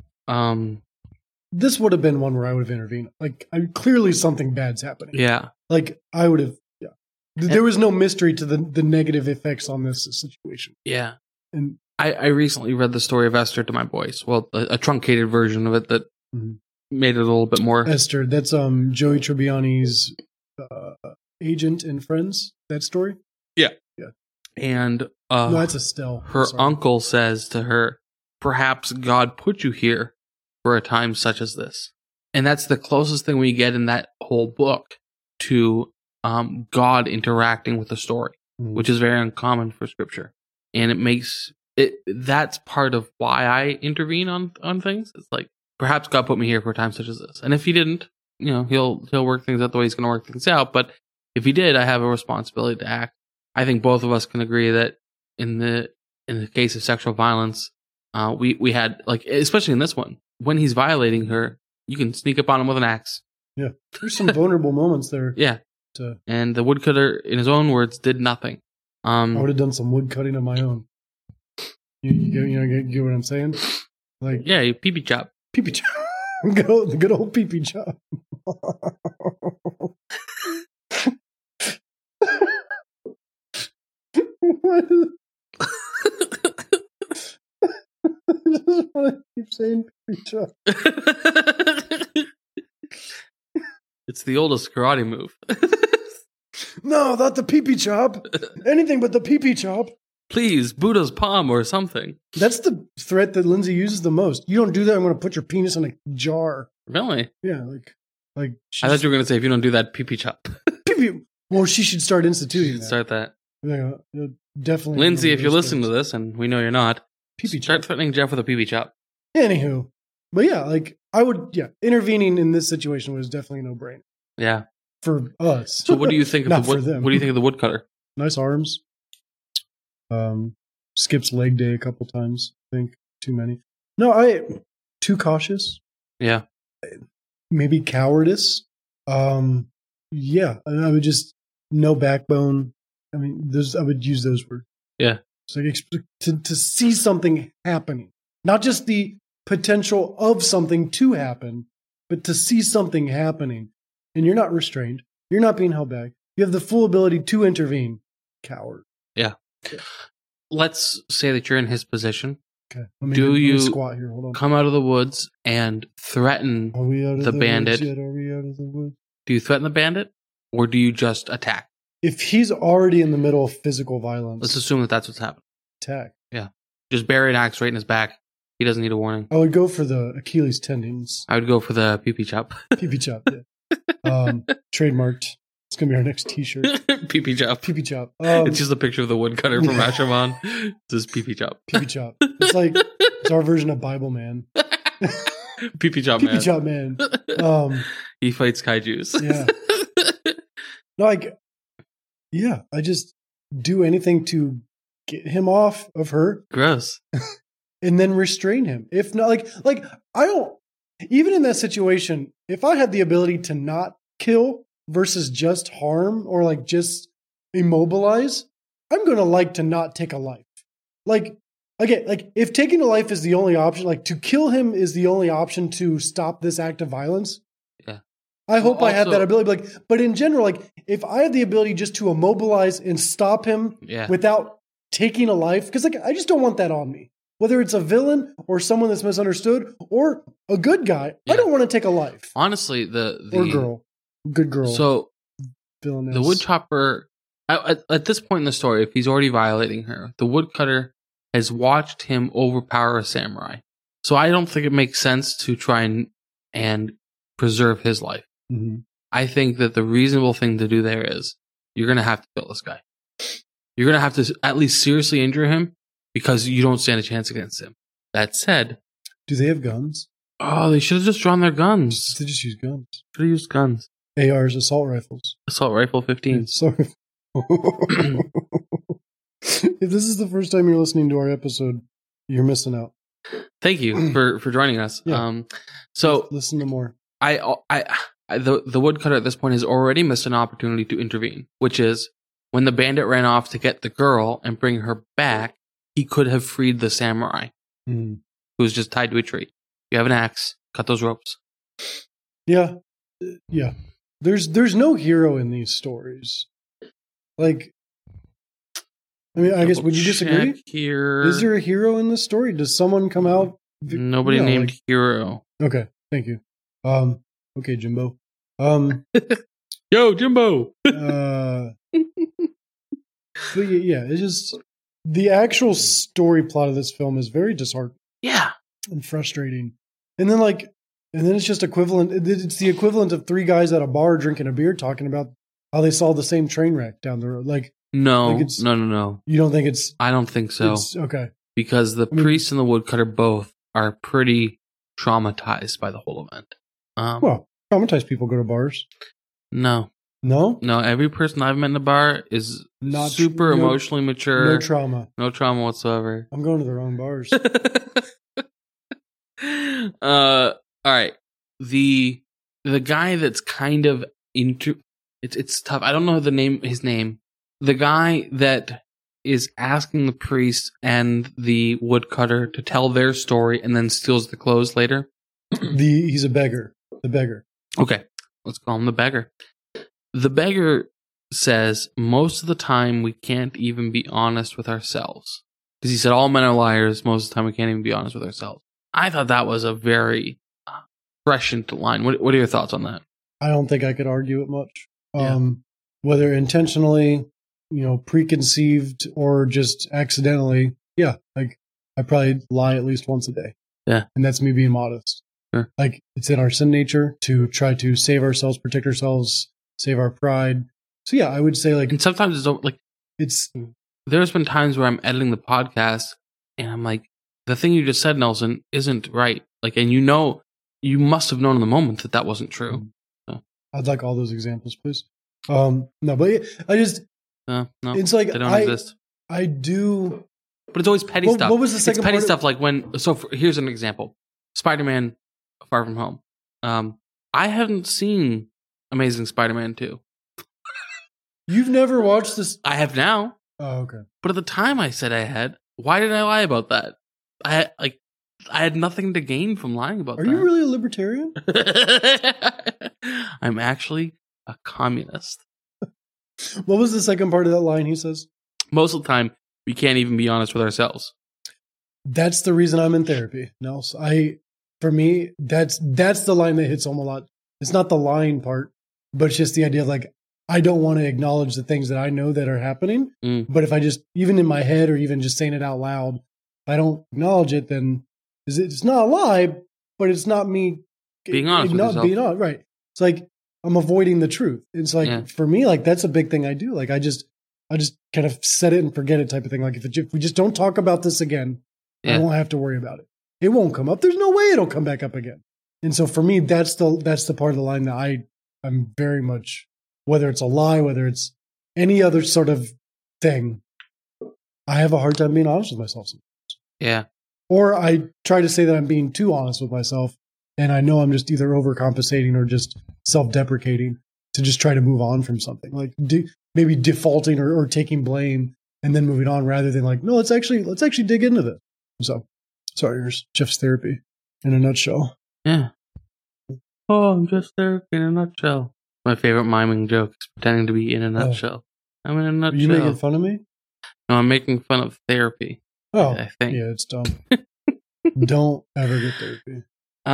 Speaker 8: This would have been one where I would have intervened. Like, clearly something bad's happening.
Speaker 7: Yeah.
Speaker 8: Like, I would have, yeah. There was no mystery to the negative effects on this situation.
Speaker 7: Yeah.
Speaker 8: And
Speaker 7: I recently read the story of Esther to my boys. Well, a truncated version of it that made it a little bit more.
Speaker 8: Esther, that's Joey Tribbiani's agent in Friends. That story.
Speaker 7: Yeah.
Speaker 8: Yeah.
Speaker 7: And
Speaker 8: No, that's Estelle.
Speaker 7: her
Speaker 8: Sorry.
Speaker 7: uncle says to her, "Perhaps God put you here for a time such as this." And that's the closest thing we get in that whole book to God interacting with the story, which is very uncommon for scripture. And it makes it, that's part of why I intervene on things. It's like, perhaps God put me here for a time such as this. And if he didn't, he'll work things out the way he's going to work things out. But if he did, I have a responsibility to act. I think both of us can agree that in the case of sexual violence, we had, like, especially in this one, when he's violating her, you can sneak up on him with an axe.
Speaker 8: Yeah. There's some vulnerable moments there.
Speaker 7: Yeah. And the woodcutter, in his own words, did nothing.
Speaker 8: I would have done some wood cutting of my own. You get what I'm saying? Like,
Speaker 7: yeah, you pee-pee chop.
Speaker 8: Pee-pee chop. The good old pee-pee chop. I just want to keep saying pee-pee chop.
Speaker 7: It's the oldest karate move.
Speaker 8: No, not the pee-pee chop. Anything but the pee-pee chop.
Speaker 7: Please, Buddha's palm or something.
Speaker 8: That's the threat that Lindsay uses the most. You don't do that, I'm going to put your penis in a jar.
Speaker 7: Really?
Speaker 8: Yeah, like.
Speaker 7: I thought you were going to say, if you don't do that, pee-pee chop.
Speaker 8: Pee-pee. Well, she should start instituting that.
Speaker 7: Start that.
Speaker 8: Yeah, definitely.
Speaker 7: Lindsay, if you're listening to this, and we know you're not,
Speaker 8: pee-pee
Speaker 7: start
Speaker 8: chop.
Speaker 7: threatening Jeff with a pee-pee chop.
Speaker 8: Anywho. But yeah, like, intervening in this situation was definitely no brainer.
Speaker 7: Yeah.
Speaker 8: For us.
Speaker 7: So what do you think of
Speaker 8: Not
Speaker 7: the
Speaker 8: for them.
Speaker 7: what do you think of the woodcutter?
Speaker 8: Nice arms. Skips leg day a couple times. I think too many. No, too cautious.
Speaker 7: Yeah.
Speaker 8: Maybe cowardice. Yeah, I would just no backbone. I mean, I would use those words.
Speaker 7: Yeah.
Speaker 8: It's like to see something happening, not just the potential of something to happen, but to see something happening, and you're not restrained. You're not being held back. You have the full ability to intervene. Coward.
Speaker 7: Yeah. Let's say that you're in his position.
Speaker 8: Okay.
Speaker 7: Do you
Speaker 8: squat here? Hold on.
Speaker 7: come out of the woods and threaten the bandit?
Speaker 8: Are we out of the woods?
Speaker 7: Do you threaten the bandit, or do you just attack?
Speaker 8: If he's already in the middle of physical violence,
Speaker 7: Let's assume that that's what's happening.
Speaker 8: attack.
Speaker 7: Yeah. Just bury an axe right in his back. He doesn't need a warning.
Speaker 8: I would go for the Achilles tendons.
Speaker 7: I would go for the pee-pee chop.
Speaker 8: Pee-pee chop. Yeah. Trademarked. It's gonna be our next T-shirt.
Speaker 7: Pee-pee chop.
Speaker 8: Pee-pee chop.
Speaker 7: It's just a picture of the woodcutter from Rashomon. It says pee-pee chop.
Speaker 8: Pee-pee chop. It's our version of Bible Man.
Speaker 7: Pee-pee chop
Speaker 8: Pee-pee
Speaker 7: man.
Speaker 8: chop man.
Speaker 7: He fights kaijus.
Speaker 8: Yeah. No, I just do anything to get him off of her
Speaker 7: Gross.
Speaker 8: and then restrain him. If not, like I don't. Even in that situation, if I had the ability to not kill versus just harm or like just immobilize, I'm going to like to not take a life. Like, again, like if taking a life is the only option, like to kill him is the only option to stop this act of violence.
Speaker 7: Yeah.
Speaker 8: I hope
Speaker 7: Well,
Speaker 8: I had
Speaker 7: also-
Speaker 8: that ability. But in general, like if I had the ability just to immobilize and stop him without taking a life, because like I just don't want that on me. Whether it's a villain or someone that's misunderstood or a good guy, I don't want to take a life.
Speaker 7: Honestly, the
Speaker 8: Or girl. Good girl.
Speaker 7: So
Speaker 8: villainess.
Speaker 7: the woodchopper, at this point in the story, if he's already violating her, the woodcutter has watched him overpower a samurai. So I don't think it makes sense to try and preserve his life.
Speaker 8: Mm-hmm.
Speaker 7: I think that the reasonable thing to do there is you're going to have to kill this guy. You're going to have to at least seriously injure him because you don't stand a chance against him. That said,
Speaker 8: do they have guns?
Speaker 7: Oh, they should have just drawn their guns.
Speaker 8: They just use guns.
Speaker 7: Should have used guns.
Speaker 8: ARs, assault rifles.
Speaker 7: Assault rifle 15.
Speaker 8: Sorry. If this is the first time you're listening to our episode, you're missing out.
Speaker 7: Thank you for joining us.
Speaker 8: Yeah.
Speaker 7: So
Speaker 8: listen to more.
Speaker 7: The woodcutter at this point has already missed an opportunity to intervene, which is when the bandit ran off to get the girl and bring her back, he could have freed the samurai who was just tied to a tree. You have an axe, cut those ropes.
Speaker 8: Yeah. Yeah. There's no hero in these stories. Like, I mean, I guess, would you disagree?
Speaker 7: Here.
Speaker 8: Is there a hero in this story? Does someone come out?
Speaker 7: Nobody named Hero.
Speaker 8: Okay, thank you. Okay, Jimbo.
Speaker 7: Yo, Jimbo.
Speaker 8: But yeah, it's just the actual story plot of this film is very disheartening
Speaker 7: Yeah.
Speaker 8: and frustrating. And then it's just equivalent. It's the equivalent of three guys at a bar drinking a beer talking about how they saw the same train wreck down the road. Like,
Speaker 7: No.
Speaker 8: it's-
Speaker 7: No.
Speaker 8: you don't think it's
Speaker 7: I don't think so.
Speaker 8: okay?
Speaker 7: Because the priest and the woodcutter both are pretty traumatized by the whole event.
Speaker 8: Well, traumatized people go to bars.
Speaker 7: No.
Speaker 8: No,
Speaker 7: Every person I've met in a bar is
Speaker 8: Not
Speaker 7: super
Speaker 8: no-
Speaker 7: emotionally mature.
Speaker 8: no trauma.
Speaker 7: No trauma whatsoever.
Speaker 8: I'm going to the wrong bars.
Speaker 7: All right. The guy that's kind of into it's tough. I don't know his name. The guy that is asking the priest and the woodcutter to tell their story and then steals the clothes later.
Speaker 8: He's a beggar. The beggar.
Speaker 7: Okay, let's call him the beggar. The beggar says most of the time we can't even be honest with ourselves. Because he said all men are liars. Most of the time we can't even be honest with ourselves. I thought that was a very prescient line. What are your thoughts on that?
Speaker 8: I don't think I could argue it much.
Speaker 7: Yeah.
Speaker 8: Whether intentionally, preconceived or just accidentally, yeah, like I probably lie at least once a day.
Speaker 7: Yeah.
Speaker 8: And that's me being modest.
Speaker 7: Sure.
Speaker 8: Like it's in our sin nature to try to save ourselves, protect ourselves, save our pride. So yeah, I would say like
Speaker 7: And sometimes it's like
Speaker 8: it's
Speaker 7: there's been times where I'm editing the podcast and I'm like, the thing you just said, Nelson, isn't right. Like, and you must have known in the moment that wasn't true. So.
Speaker 8: I'd like all those examples, please. No, but I just
Speaker 7: No,
Speaker 8: it's like
Speaker 7: they don't exist.
Speaker 8: I do.
Speaker 7: But it's always petty stuff.
Speaker 8: What was the second
Speaker 7: It's petty
Speaker 8: part
Speaker 7: stuff like when. So here's an example: Spider-Man: Far From Home. I haven't seen Amazing Spider-Man 2.
Speaker 8: You've never watched this?
Speaker 7: I have now,
Speaker 8: Oh, okay.
Speaker 7: but at the time I said I had. Why did I lie about that? I had nothing to gain from lying about
Speaker 8: Are
Speaker 7: that.
Speaker 8: you really a libertarian?
Speaker 7: I'm actually a communist.
Speaker 8: What was the second part of that line he says?
Speaker 7: Most of the time, we can't even be honest with ourselves.
Speaker 8: That's the reason I'm in therapy, Nels. For me, that's the line that hits home a lot. It's not the lying part, but it's just the idea of like, I don't want to acknowledge the things that I know that are happening. But if I just, even in my head or even just saying it out loud, if I don't acknowledge it, then it's not a lie, but it's not me
Speaker 7: Being honest with yourself.
Speaker 8: being honest, right? It's like I'm avoiding the truth. It's like for me, like that's a big thing I do. Like I just kind of set it and forget it type of thing. Like if we just don't talk about this again, I won't have to worry about it. It won't come up. There's no way it'll come back up again. And so for me, that's the part of the line that I'm very much, whether it's a lie, whether it's any other sort of thing, I have a hard time being honest with myself sometimes.
Speaker 7: Yeah.
Speaker 8: Or I try to say that I'm being too honest with myself, and I know I'm just either overcompensating or just self-deprecating to just try to move on from something. Like maybe defaulting or taking blame and then moving on rather than like, no, let's actually dig into this. So, sorry, here's Jeff's therapy in a nutshell.
Speaker 7: Yeah. Oh, I'm just there in a nutshell. My favorite miming joke is pretending to be in a nutshell. I'm in a nutshell.
Speaker 8: Are you making fun of me?
Speaker 7: No, I'm making fun of therapy.
Speaker 8: Oh,
Speaker 7: I think.
Speaker 8: yeah, it's dumb. Don't ever get therapy.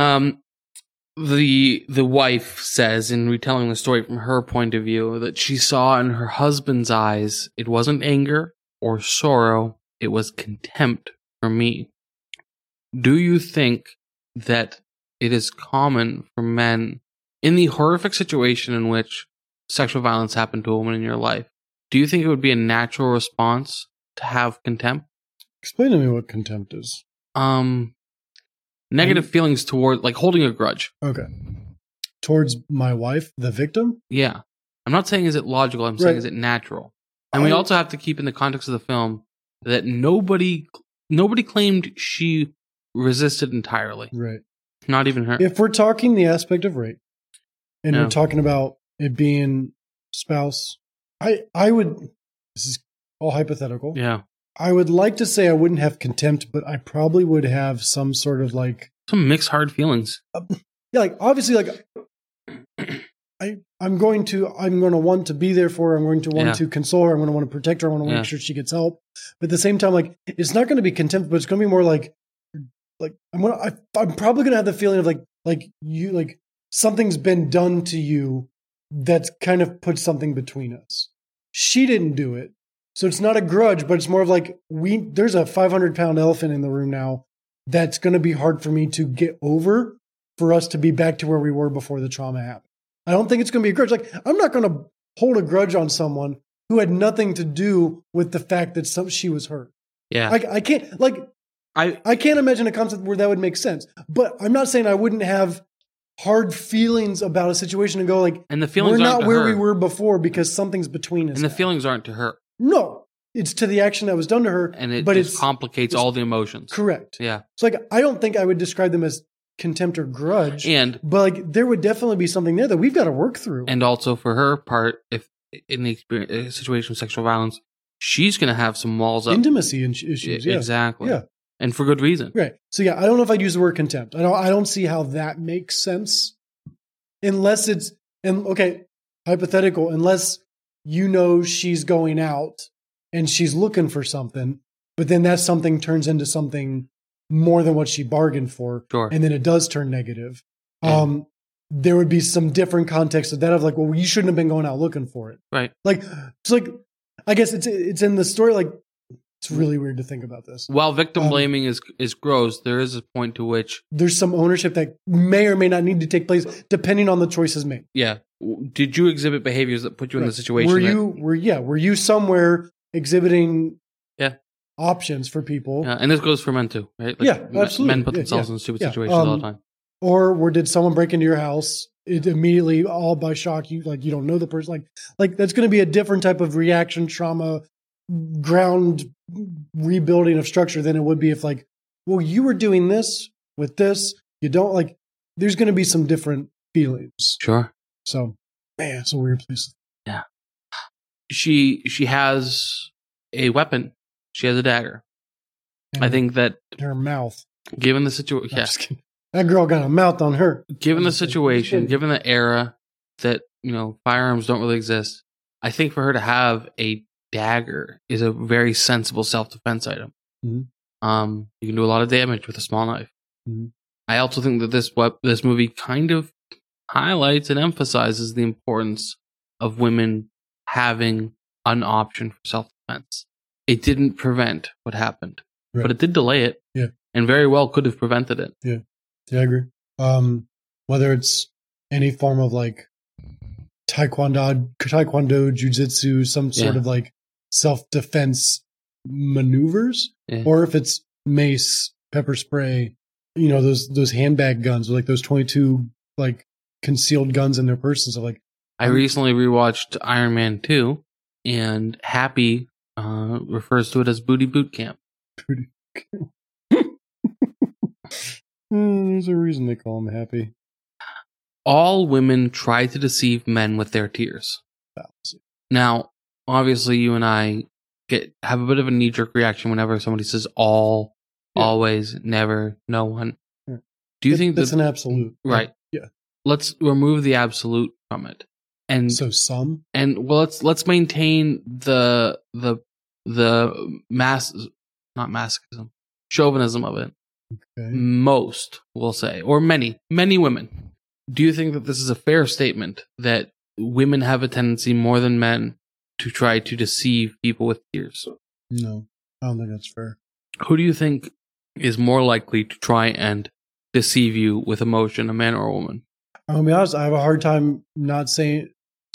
Speaker 7: The wife says in retelling the story from her point of view that she saw in her husband's eyes, it wasn't anger or sorrow, it was contempt for me. Do you think that it is common for men in the horrific situation in which sexual violence happened to a woman in your life? Do you think it would be a natural response to have contempt?
Speaker 8: Explain to me what contempt is.
Speaker 7: Negative feelings toward, like holding a grudge.
Speaker 8: Okay. Towards my wife, the victim?
Speaker 7: Yeah. I'm not saying is it logical, I'm saying is it natural? And we also have to keep in the context of the film that nobody claimed she resisted entirely.
Speaker 8: Right.
Speaker 7: Not even her.
Speaker 8: If we're talking the aspect of rape, and we're talking about it being spouse, I would, this is all hypothetical.
Speaker 7: Yeah.
Speaker 8: I would like to say I wouldn't have contempt, but I probably would have some sort of like
Speaker 7: some mixed hard feelings.
Speaker 8: Yeah, like obviously, like I'm going to want to be there for her. I'm going to want to console her. I'm going to want to protect her. I want to make sure she gets help. But at the same time, like it's not going to be contempt, but it's going to be more like I'm probably going to have the feeling of like something's been done to you that's kind of put something between us. She didn't do it. So it's not a grudge, but it's more of like there's a 500-pound elephant in the room now that's going to be hard for me to get over for us to be back to where we were before the trauma happened. I don't think it's going to be a grudge. Like, I'm not going to hold a grudge on someone who had nothing to do with the fact that she was hurt.
Speaker 7: Yeah.
Speaker 8: I can't, like, I can't imagine a concept where that would make sense. But I'm not saying I wouldn't have hard feelings about a situation and go like,
Speaker 7: and the feelings
Speaker 8: we're
Speaker 7: aren't
Speaker 8: not
Speaker 7: to
Speaker 8: where
Speaker 7: her.
Speaker 8: we were before because something's between us.
Speaker 7: And the
Speaker 8: now.
Speaker 7: feelings aren't to her.
Speaker 8: No, it's to the action that was done to her.
Speaker 7: And it
Speaker 8: but
Speaker 7: just complicates all the emotions.
Speaker 8: Correct.
Speaker 7: Yeah.
Speaker 8: It's like, I don't think I would describe them as contempt or grudge. But like, there would definitely be something there that we've got to work through.
Speaker 7: And also for her part, if in the situation of sexual violence, she's going to have some walls up.
Speaker 8: Intimacy issues. Yeah.
Speaker 7: Exactly.
Speaker 8: Yeah.
Speaker 7: And for good reason.
Speaker 8: Right. So yeah, I don't know if I'd use the word contempt. I don't see how that makes sense. Unless it's, and okay, hypothetical, unless you know she's going out and she's looking for something, but then that something turns into something more than what she bargained for.
Speaker 7: Sure.
Speaker 8: And then it does turn negative. There would be some different context of that of like, well, you shouldn't have been going out looking for it.
Speaker 7: Right.
Speaker 8: Like, it's like, I guess it's in the story, like, it's really weird to think about this.
Speaker 7: While victim blaming is gross, there is a point to which
Speaker 8: there's some ownership that may or may not need to take place depending on the choices made.
Speaker 7: Yeah. Did you exhibit behaviors that put you in the situation?
Speaker 8: Were you somewhere exhibiting options for people?
Speaker 7: Yeah, and this goes for men too, right? Like
Speaker 8: yeah, absolutely.
Speaker 7: Men put themselves in stupid situations all the time.
Speaker 8: Or did someone break into your house? It immediately, all by shock, you don't know the person. Like that's going to be a different type of reaction, trauma, ground rebuilding of structure than it would be if like, well, you were doing this with this. You don't like. There's going to be some different feelings.
Speaker 7: Sure.
Speaker 8: So, man, it's a weird place.
Speaker 7: Yeah. She has a weapon. She has a dagger. I think that
Speaker 8: her mouth.
Speaker 7: Given the situation,
Speaker 8: that girl got a mouth on her.
Speaker 7: Given the situation, given the era that firearms don't really exist, I think for her to have a dagger is a very sensible self-defense item.
Speaker 8: Mm-hmm.
Speaker 7: You can do a lot of damage with a small knife.
Speaker 8: Mm-hmm.
Speaker 7: I also think that this movie kind of highlights and emphasizes the importance of women having an option for self-defense. It didn't prevent what happened, but it did delay it.
Speaker 8: Yeah.
Speaker 7: And very well could have prevented it.
Speaker 8: Yeah. I agree. Whether it's any form of like taekwondo, jujitsu, some sort of like self-defense maneuvers, or if it's mace, pepper spray, those handbag guns, like those 22 like concealed guns in their person. So like,
Speaker 7: I recently rewatched Iron Man 2, and Happy refers to it as Booty Boot Camp.
Speaker 8: Booty Camp. There's a reason they call him Happy.
Speaker 7: All women try to deceive men with their tears. Now, obviously, you and I have a bit of a knee-jerk reaction whenever somebody says all, always, never, no one.
Speaker 8: Yeah.
Speaker 7: Do you think
Speaker 8: that's an absolute?
Speaker 7: Right.
Speaker 8: Yeah.
Speaker 7: Let's remove the absolute from it. And
Speaker 8: so some?
Speaker 7: And well, let's maintain the chauvinism of it.
Speaker 8: Okay.
Speaker 7: Most, we'll say, or many women. Do you think that this is a fair statement that women have a tendency more than men to try to deceive people with tears?
Speaker 8: No, I don't think that's fair.
Speaker 7: Who do you think is more likely to try and deceive you with emotion, a man or a woman?
Speaker 8: I'm gonna be honest. I have a hard time not saying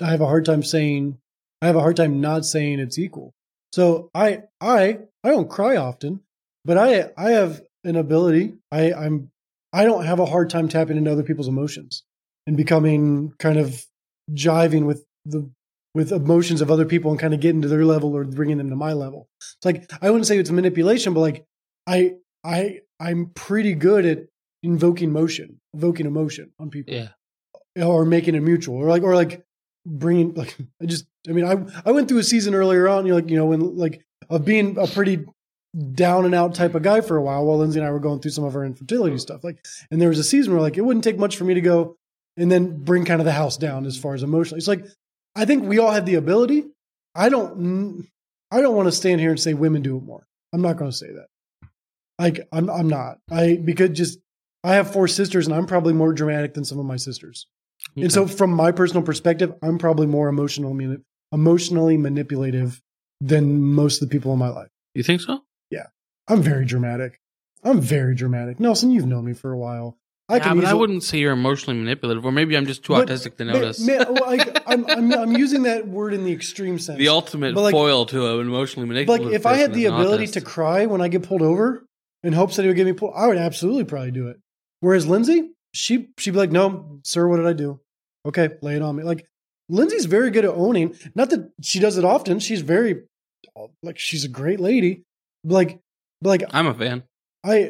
Speaker 8: it's equal. So I don't cry often, but I have an ability. I don't have a hard time tapping into other people's emotions and becoming kind of jiving with emotions of other people and kind of getting to their level or bringing them to my level. It's like, I wouldn't say it's manipulation, but like I'm pretty good at invoking emotion on people.
Speaker 7: Yeah.
Speaker 8: Or making it mutual or like bringing, like, I went through a season earlier on, when like of being a pretty down and out type of guy for a while Lindsay and I were going through some of our infertility stuff. Like, and there was a season where like, it wouldn't take much for me to go and then bring kind of the house down as far as emotionally. It's like, I think we all have the ability. I don't want to stand here and say women do it more. I'm not going to say that. Like, I'm not. I have 4 sisters, and I'm probably more dramatic than some of my sisters.
Speaker 7: Okay.
Speaker 8: And so, from my personal perspective, I'm probably more emotionally manipulative than most of the people in my life.
Speaker 7: You think so?
Speaker 8: I'm very dramatic. Nelson, you've known me for a while.
Speaker 7: I wouldn't say you're emotionally manipulative, or maybe I'm just too autistic to notice.
Speaker 8: I'm using that word in the extreme sense.
Speaker 7: The ultimate foil to an emotionally manipulative.
Speaker 8: Like, if I had the ability
Speaker 7: autist.
Speaker 8: to cry when I get pulled over in hopes that he would get me pulled, I would absolutely probably do it. Whereas Lindsay, she'd be like, "No, sir, what did I do? Okay, lay it on me." Like, Lindsay's very good at owning. Not that she does it often. She's very, like, she's a great lady. Like
Speaker 7: I'm a fan.
Speaker 8: I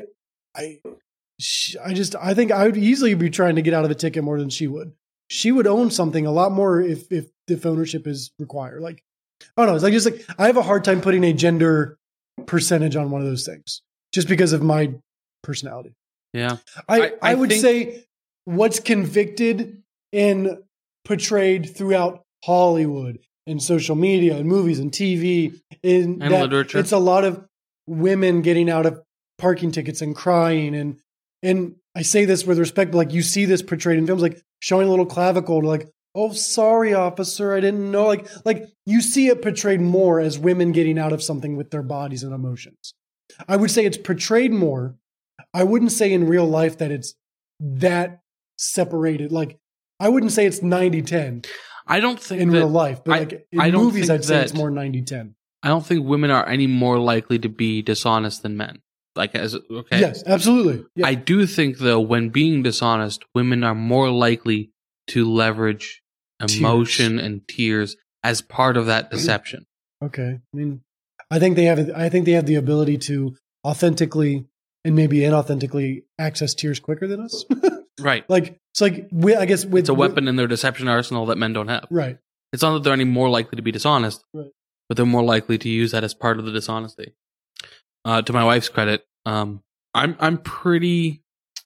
Speaker 8: think I would easily be trying to get out of a ticket more than she would. She would own something a lot more if ownership is required. Like, I don't know. It's like I have a hard time putting a gender percentage on one of those things just because of my personality.
Speaker 7: Yeah.
Speaker 8: I would say what's convicted and portrayed throughout Hollywood and social media and movies and TV and
Speaker 7: literature.
Speaker 8: It's a lot of women getting out of parking tickets and crying and I say this with respect, but like you see this portrayed in films, like showing a little clavicle to like, "Oh, sorry, officer, I didn't know." Like you see it portrayed more as women getting out of something with their bodies and emotions. I would say it's portrayed more. I wouldn't say in real life that it's that separated. Like, I wouldn't say it's 90-10.
Speaker 7: I don't think
Speaker 8: in real life, but like in movies, I'd say it's more 90-10.
Speaker 7: I don't think women are any more likely to be dishonest than men. Okay.
Speaker 8: Yes, absolutely. Yeah.
Speaker 7: I do think, though, when being dishonest, women are more likely to leverage emotion and tears as part of that deception.
Speaker 8: Okay. I mean, I think they have the ability to authentically and maybe inauthentically access tears quicker than us.
Speaker 7: Right.
Speaker 8: Like, it's like, I guess
Speaker 7: it's a weapon in their deception arsenal that men don't have.
Speaker 8: Right.
Speaker 7: It's not that they're any more likely to be dishonest,
Speaker 8: right,
Speaker 7: but they're more likely to use that as part of the dishonesty. To my wife's credit, I'm pretty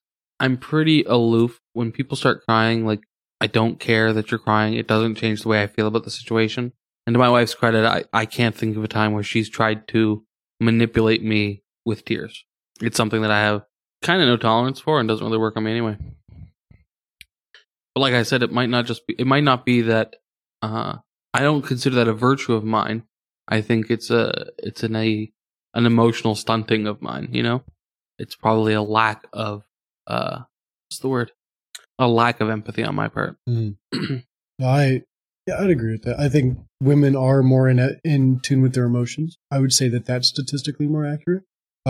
Speaker 7: aloof when people start crying. Like, I don't care that you're crying. It doesn't change the way I feel about the situation. And to my wife's credit, I can't think of a time where she's tried to manipulate me with tears. It's something that I have kind of no tolerance for and doesn't really work on me anyway. But like I said, it might not be that I don't consider that a virtue of mine. I think it's an emotional stunting of mine, you know? It's probably a lack of what's the word? A lack of empathy on my part.
Speaker 8: I'd agree with that. I think women are more in tune with their emotions. I would say that that's statistically more accurate.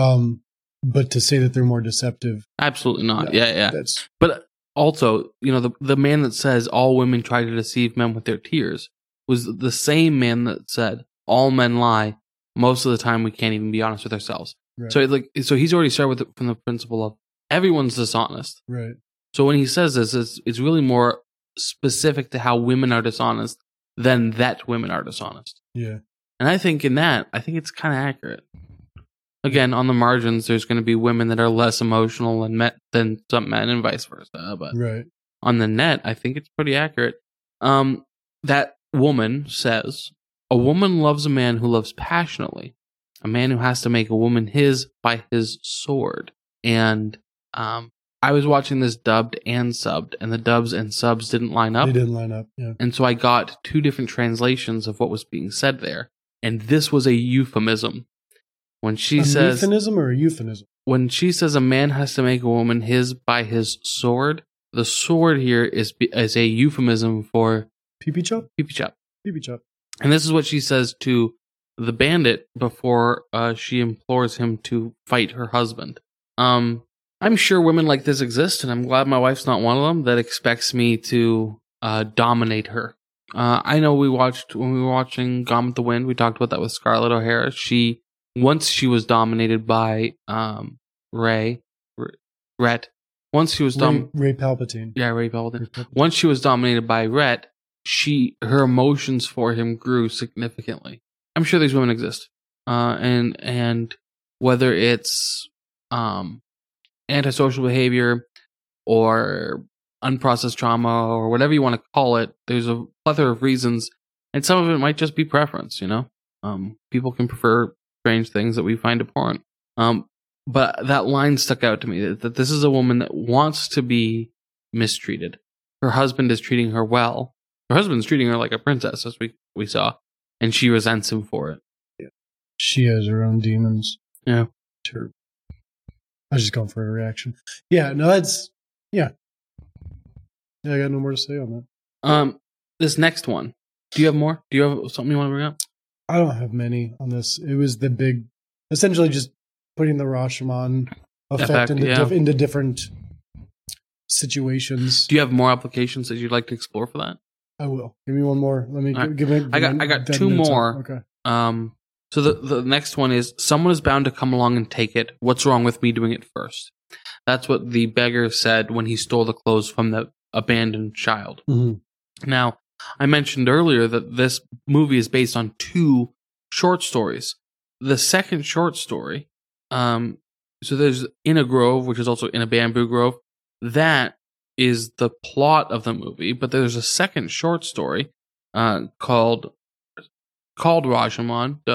Speaker 8: But to say that they're more deceptive,
Speaker 7: absolutely not. Yeah.
Speaker 8: That's,
Speaker 7: but also, you know, the man that says all women try to deceive men with their tears was the same man that said all men lie. Most of the time, we can't even be honest with ourselves. Right. So he's already started from the principle of everyone's dishonest.
Speaker 8: Right.
Speaker 7: So when he says this, it's really more specific to how women are dishonest than that women are dishonest.
Speaker 8: Yeah.
Speaker 7: And I think it's kind of accurate. Again, on the margins, there's going to be women that are less emotional than some men and vice versa. But
Speaker 8: right.
Speaker 7: On the net, I think it's pretty accurate. That woman says, a woman loves a man who loves passionately. A man who has to make a woman his by his sword. And I was watching this dubbed and subbed, and the dubs and subs didn't line up.
Speaker 8: They didn't line up, yeah.
Speaker 7: And so I got 2 different translations of what was being said there. And this was a euphemism. When she says...
Speaker 8: euphemism or a euphemism?
Speaker 7: When she says a man has to make a woman his by his sword, the sword here is a euphemism for...
Speaker 8: Pee-pee chop?
Speaker 7: Pee-pee chop.
Speaker 8: Pee-pee chop.
Speaker 7: And this is what she says to the bandit before she implores him to fight her husband. I'm sure women like this exist, and I'm glad my wife's not one of them that expects me to dominate her. I know when we were watching Gone with the Wind, we talked about that with Scarlett O'Hara. Once she was dominated by Rhett. Once she was
Speaker 8: Ray Palpatine.
Speaker 7: Yeah, Ray Palpatine. Once she was dominated by Rhett, her emotions for him grew significantly. I'm sure these women exist, and whether it's antisocial behavior or unprocessed trauma or whatever you want to call it, there's a plethora of reasons, and some of it might just be preference. You know, people can prefer strange things that we find abhorrent. But that line stuck out to me, that this is a woman that wants to be mistreated. Her husband is treating her well. Her husband's treating her like a princess, as we saw, and she resents him for it.
Speaker 8: Yeah. She has her own demons.
Speaker 7: Yeah.
Speaker 8: Sure. I was just going for a reaction. Yeah, no, that's... Yeah. Yeah, I got no more to say on that.
Speaker 7: This next one. Do you have more? Do you have something you want to bring up?
Speaker 8: I don't have many on this. It was the big... Essentially just putting the Rashomon effect into different situations.
Speaker 7: Do you have more applications that you'd like to explore for that?
Speaker 8: I will. Give me one more. Let me
Speaker 7: right.
Speaker 8: give me.
Speaker 7: I got two more.
Speaker 8: Okay.
Speaker 7: So the next one is, someone is bound to come along and take it. What's wrong with me doing it first? That's what the beggar said when he stole the clothes from the abandoned child.
Speaker 8: Mm-hmm.
Speaker 7: Now, I mentioned earlier that this movie is based on 2 short stories. The second short story, so there's In a Grove, which is also In a Bamboo Grove. That is the plot of the movie, but there's a second short story called Rashomon,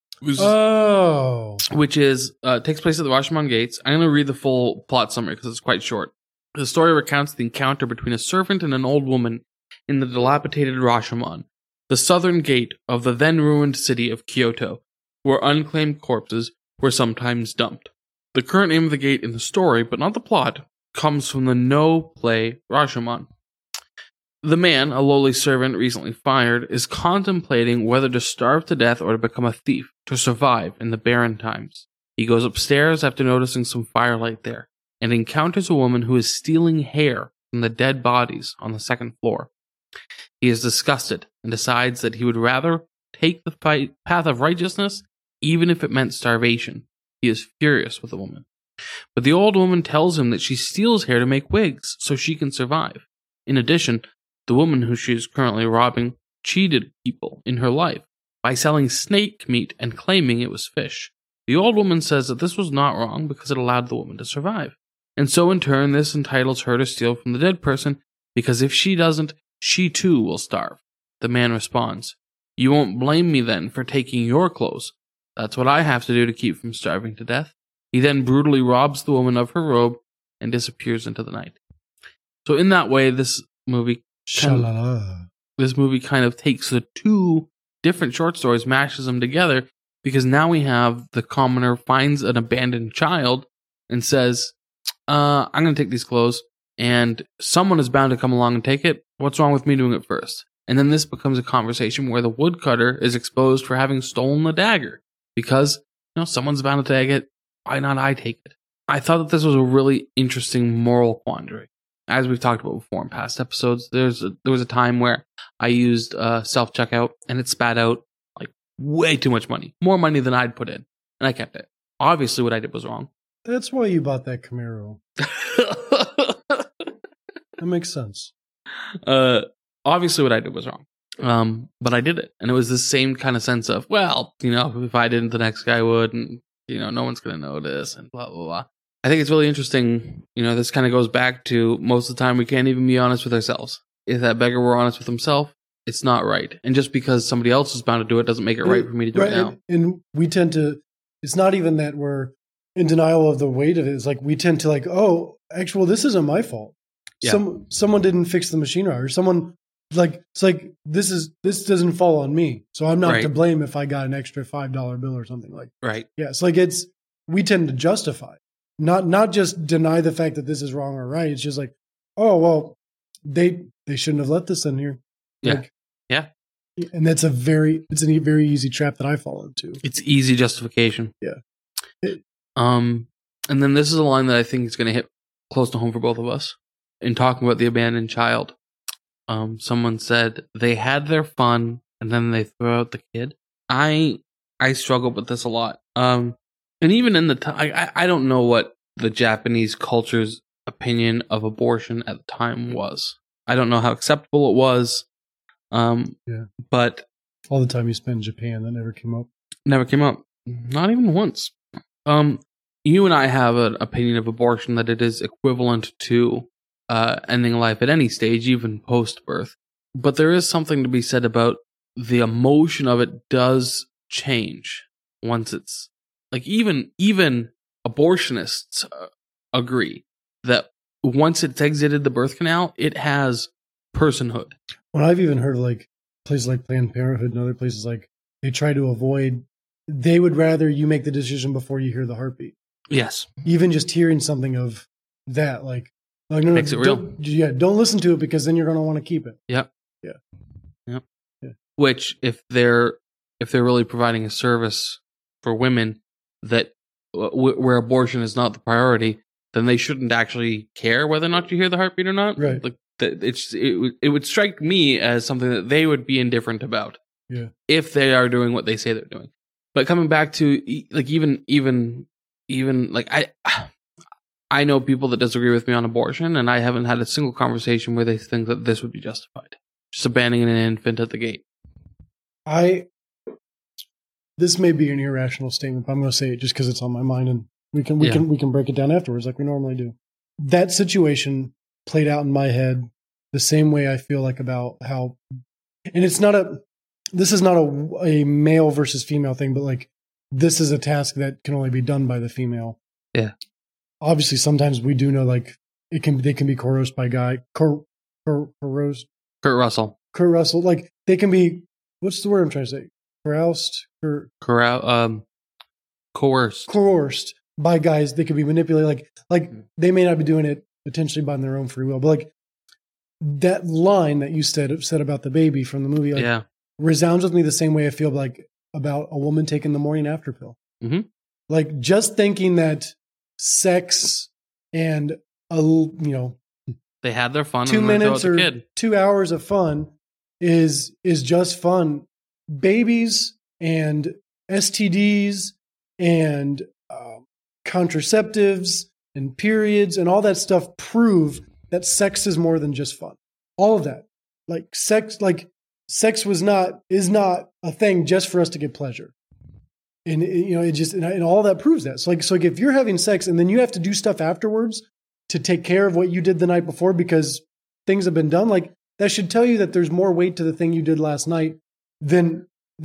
Speaker 7: which is takes place at the Rashomon Gates. I'm going to read the full plot summary because it's quite short. The story recounts the encounter between a servant and an old woman in the dilapidated Rashomon, the southern gate of the then ruined city of Kyoto, where unclaimed corpses were sometimes dumped. The current name of the gate in the story, but not the plot, comes from the No play Rashomon. The man, a lowly servant recently fired, is contemplating whether to starve to death or to become a thief to survive in the barren times. He goes upstairs after noticing some firelight there, and encounters a woman who is stealing hair from the dead bodies on the second floor. He is disgusted and decides that he would rather take the path of righteousness, even if it meant starvation. He is furious with the woman. But the old woman tells him that she steals hair to make wigs so she can survive. In addition, the woman who she is currently robbing cheated people in her life by selling snake meat and claiming it was fish. The old woman says that this was not wrong because it allowed the woman to survive. And so in turn, this entitles her to steal from the dead person, because if she doesn't, she too will starve. The man responds, "You won't blame me then for taking your clothes. That's what I have to do to keep from starving to death." He then brutally robs the woman of her robe and disappears into the night. So in that way, this movie kind of takes the 2 different short stories, mashes them together, because now we have the commoner finds an abandoned child and says, I'm going to take these clothes, and someone is bound to come along and take it. What's wrong with me doing it first? And then this becomes a conversation where the woodcutter is exposed for having stolen the dagger, because someone's bound to take it. Why not I take it? I thought that this was a really interesting moral quandary. As we've talked about before in past episodes, there was a time where I used self-checkout and it spat out like way too much money. More money than I'd put in. And I kept it. Obviously what I did was wrong.
Speaker 8: That's why you bought that Camaro. That makes sense.
Speaker 7: Obviously what I did was wrong. But I did it. And it was the same kind of sense of, well, if I didn't, the next guy would, and no one's going to notice, and blah, blah, blah. I think it's really interesting. This kind of goes back to most of the time we can't even be honest with ourselves. If that beggar were honest with himself, it's not right. And just because somebody else is bound to do it doesn't make it right for me to do it now.
Speaker 8: And we tend to, it's not even that we're in denial of the weight of it. It's like we tend to this isn't my fault. Yeah. Someone didn't fix the machine right, or someone this doesn't fall on me. So I'm not to blame if I got an extra $5 bill or something like that.
Speaker 7: Right.
Speaker 8: Yeah. It's we tend to justify. Not just deny the fact that this is wrong or right. It's just like, oh well, they shouldn't have let this in here.
Speaker 7: Yeah, yeah.
Speaker 8: And it's a very easy trap that I fall into.
Speaker 7: It's easy justification.
Speaker 8: Yeah.
Speaker 7: And then this is a line that I think is going to hit close to home for both of us. In talking about the abandoned child, someone said they had their fun and then they throw out the kid. I struggle with this a lot. And even in the time, I don't know what the Japanese culture's opinion of abortion at the time was. I don't know how acceptable it was. But
Speaker 8: all the time you spent in Japan, that never came up.
Speaker 7: Never came up. Not even once. You and I have an opinion of abortion that it is equivalent to ending life at any stage, even post-birth. But there is something to be said about the emotion of it does change once it's like even abortionists agree that once it's exited the birth canal, it has personhood.
Speaker 8: Well, I've even heard of like places like Planned Parenthood and other places like they try to avoid. They would rather you make the decision before you hear the heartbeat.
Speaker 7: Yes,
Speaker 8: Even just hearing something of that, like no,
Speaker 7: makes it real.
Speaker 8: Don't listen to it because then you're going to want to keep it.
Speaker 7: Yep.
Speaker 8: Yeah.
Speaker 7: Yep.
Speaker 8: Yeah.
Speaker 7: Which, if they're really providing a service for women that where abortion is not the priority, then they shouldn't actually care whether or not you hear the heartbeat or not.
Speaker 8: Right.
Speaker 7: Like it would strike me as something that they would be indifferent about.
Speaker 8: Yeah.
Speaker 7: If they are doing what they say they're doing. But coming back to like even like I know people that disagree with me on abortion, and I haven't had a single conversation where they think that this would be justified. Just abandoning an infant at the gate.
Speaker 8: This may be an irrational statement, but I'm going to say it just because it's on my mind, and we can break it down afterwards like we normally do. That situation played out in my head the same way I feel like about how, and this is not a male versus female thing, but like this is a task that can only be done by the female.
Speaker 7: Yeah.
Speaker 8: Obviously, sometimes we do know like they can be coerced by Kurt Russell. Like they can be. What's the word I'm trying to say? Coerced by guys. They could be manipulated. Like they may not be doing it potentially by their own free will, but like that line that you said about the baby from the movie, like, resounds with me the same way I feel like about a woman taking the morning after pill.
Speaker 7: Mm-hmm.
Speaker 8: Like just thinking that sex and
Speaker 7: they had their fun.
Speaker 8: 2 minutes or 2 hours of fun is just fun. Babies and STDs and contraceptives and periods and all that stuff prove that sex is more than just fun. All of that, sex is not a thing just for us to get pleasure. And and all that proves that. So like if you're having sex and then you have to do stuff afterwards to take care of what you did the night before because things have been done, like that should tell you that there's more weight to the thing you did last night than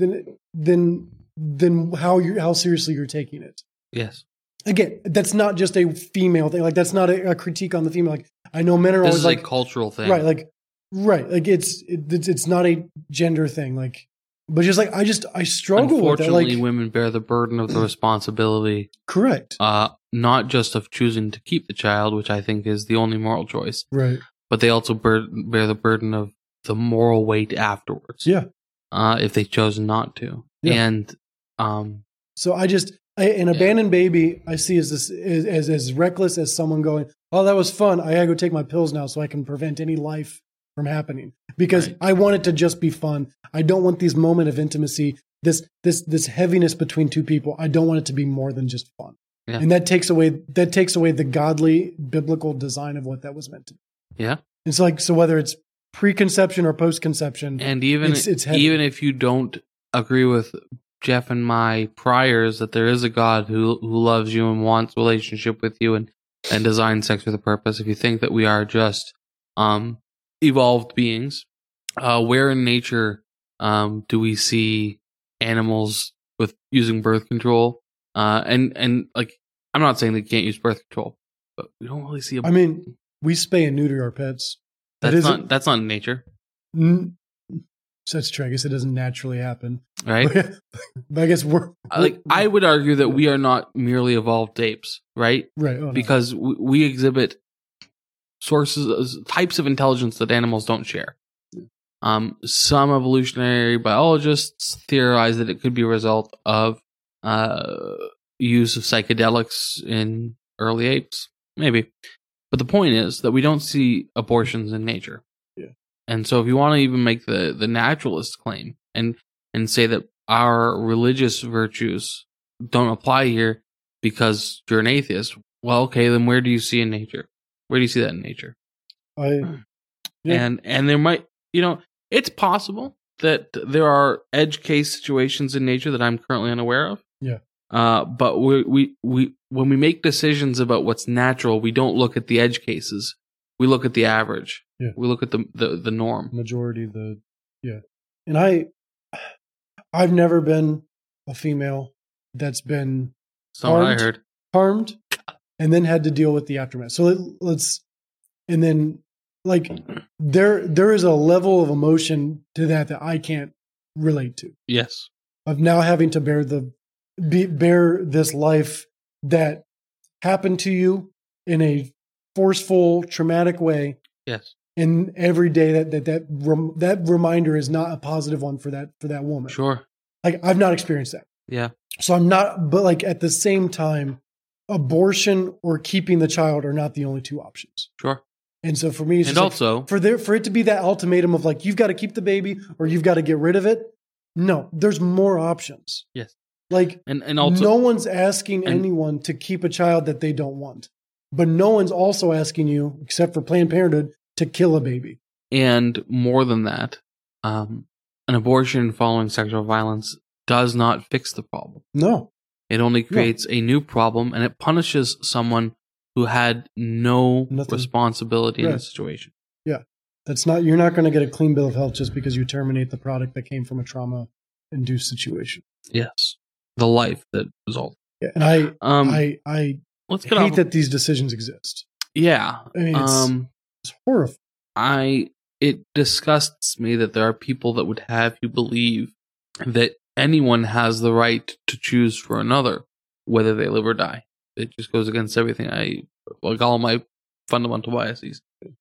Speaker 8: how seriously you're taking it.
Speaker 7: Yes.
Speaker 8: Again, that's not just a female thing. Like that's not a critique on the female. Like I know men are always like
Speaker 7: a cultural thing,
Speaker 8: right? Like it's not a gender thing. Like, but just like I struggle with that.
Speaker 7: Unfortunately, women bear the burden of the responsibility.
Speaker 8: Correct.
Speaker 7: Not just of choosing to keep the child, which I think is the only moral choice.
Speaker 8: Right.
Speaker 7: But they also bear the burden of the moral weight afterwards.
Speaker 8: Yeah.
Speaker 7: If they chose not to.
Speaker 8: Yeah.
Speaker 7: And
Speaker 8: so an abandoned baby I see as reckless as someone going, oh, that was fun. I gotta go take my pills now so I can prevent any life from happening because I want it to just be fun. I don't want these moment of intimacy, this heaviness between two people. I don't want it to be more than just fun. Yeah. And that takes away the godly biblical design of what that was meant to be.
Speaker 7: Yeah.
Speaker 8: It's like, so whether it's preconception or postconception,
Speaker 7: and even if you don't agree with Jeff and my priors that there is a God who loves you and wants a relationship with you and designed sex with a purpose, if you think that we are just evolved beings, where in nature do we see animals with using birth control? And like, I'm not saying they can't use birth control, but we don't really see.
Speaker 8: I mean, we spay and neuter our pets.
Speaker 7: That's not in nature.
Speaker 8: So that's true. I guess it doesn't naturally happen,
Speaker 7: right?
Speaker 8: But I guess
Speaker 7: I would argue that we are not merely evolved apes, right?
Speaker 8: Right. Oh, no.
Speaker 7: Because we exhibit types of intelligence that animals don't share. Yeah. Some evolutionary biologists theorize that it could be a result of use of psychedelics in early apes, maybe. But the point is that we don't see abortions in nature.
Speaker 8: Yeah.
Speaker 7: And so if you want to even make the naturalist claim and say that our religious virtues don't apply here because you're an atheist, well, okay, then where do you see in nature? Where do you see that in nature? And there might, it's possible that there are edge case situations in nature that I'm currently unaware of.
Speaker 8: Yeah.
Speaker 7: But we when we make decisions about what's natural, we don't look at the edge cases. We look at the average.
Speaker 8: Yeah.
Speaker 7: We look at the norm.
Speaker 8: Majority, And I've never been a female that's been
Speaker 7: That's not what I heard.
Speaker 8: harmed and then had to deal with the aftermath. So let's, and then like there is a level of emotion to that I can't relate to.
Speaker 7: Yes.
Speaker 8: Of now having to bear this life that happened to you in a forceful, traumatic way.
Speaker 7: Yes.
Speaker 8: And every day that reminder is not a positive one for that woman.
Speaker 7: Sure.
Speaker 8: Like I've not experienced that.
Speaker 7: Yeah.
Speaker 8: So I'm not, but like at the same time, abortion or keeping the child are not the only two options.
Speaker 7: Sure.
Speaker 8: And so for me, it's
Speaker 7: and
Speaker 8: just
Speaker 7: also
Speaker 8: like, for it to be that ultimatum of like, you've got to keep the baby or you've got to get rid of it. No, there's more options.
Speaker 7: Yes.
Speaker 8: Like,
Speaker 7: and also,
Speaker 8: no one's asking anyone to keep a child that they don't want, but no one's also asking you, except for Planned Parenthood, to kill a baby.
Speaker 7: And more than that, an abortion following sexual violence does not fix the problem.
Speaker 8: No.
Speaker 7: It only creates a new problem, and it punishes someone who had nothing. Responsibility in the situation.
Speaker 8: Yeah. You're not going to get a clean bill of health just because you terminate the product that came from a trauma-induced situation.
Speaker 7: Yes. The life that resulted.
Speaker 8: Yeah. And I hate that these decisions exist.
Speaker 7: Yeah.
Speaker 8: I mean, it's horrifying.
Speaker 7: It disgusts me that there are people that would have you believe that anyone has the right to choose for another, whether they live or die. It just goes against everything all my fundamental biases.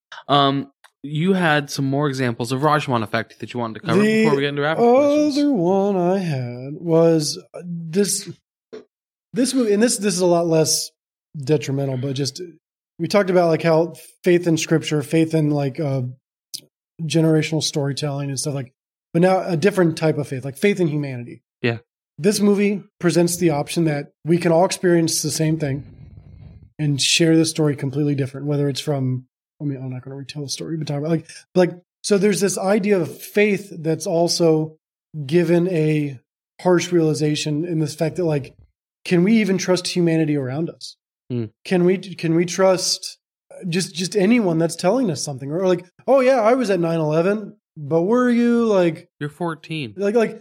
Speaker 7: You had some more examples of Rashomon effect that you wanted to cover before we get into rapid questions.
Speaker 8: The other one I had was this movie, and this is a lot less detrimental, but just we talked about like how faith in scripture, faith in like generational storytelling and stuff like, but now a different type of faith, like faith in humanity.
Speaker 7: Yeah.
Speaker 8: This movie presents the option that we can all experience the same thing and share the story completely different, whether it's from, I'm not going to retell the story, but talk about like, so there's this idea of faith that's also given a harsh realization in this fact that like, can we even trust humanity around us? Can we trust just anyone that's telling us something or like, oh yeah, I was at 9/11, but were you like,
Speaker 7: you're 14,
Speaker 8: like,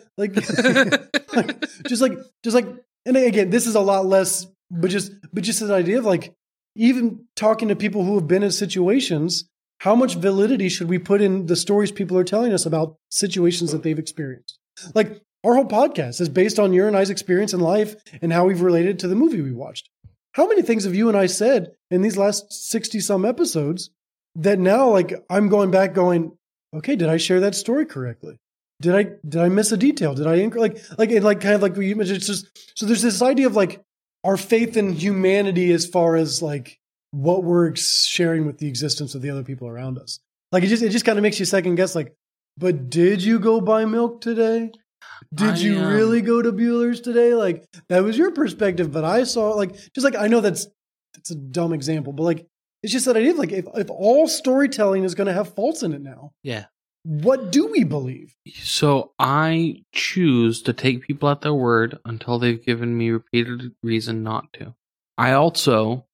Speaker 8: just like, and again, this is a lot less, but just this idea of like, even talking to people who have been in situations, how much validity should we put in the stories people are telling us about situations that they've experienced? Like our whole podcast is based on your and I's experience in life and how we've related to the movie we watched. How many things have you and I said in these last 60 some episodes that now like I'm going back going, okay, did I share that story correctly? Did I miss a detail? Did I like kind of like you mentioned, it's just, so there's this idea of like our faith in humanity as far as like what we're sharing with the existence of the other people around us. Like it just kind of makes you second guess like, but did you go buy milk today? Did you really go to Bueller's today? Like that was your perspective, but I saw like, just like, I know that's a dumb example, but like, it's just that idea of like, if all storytelling is going to have faults in it now,
Speaker 7: yeah,
Speaker 8: what do we believe?
Speaker 7: So I choose to take people at their word until they've given me repeated reason not to. I also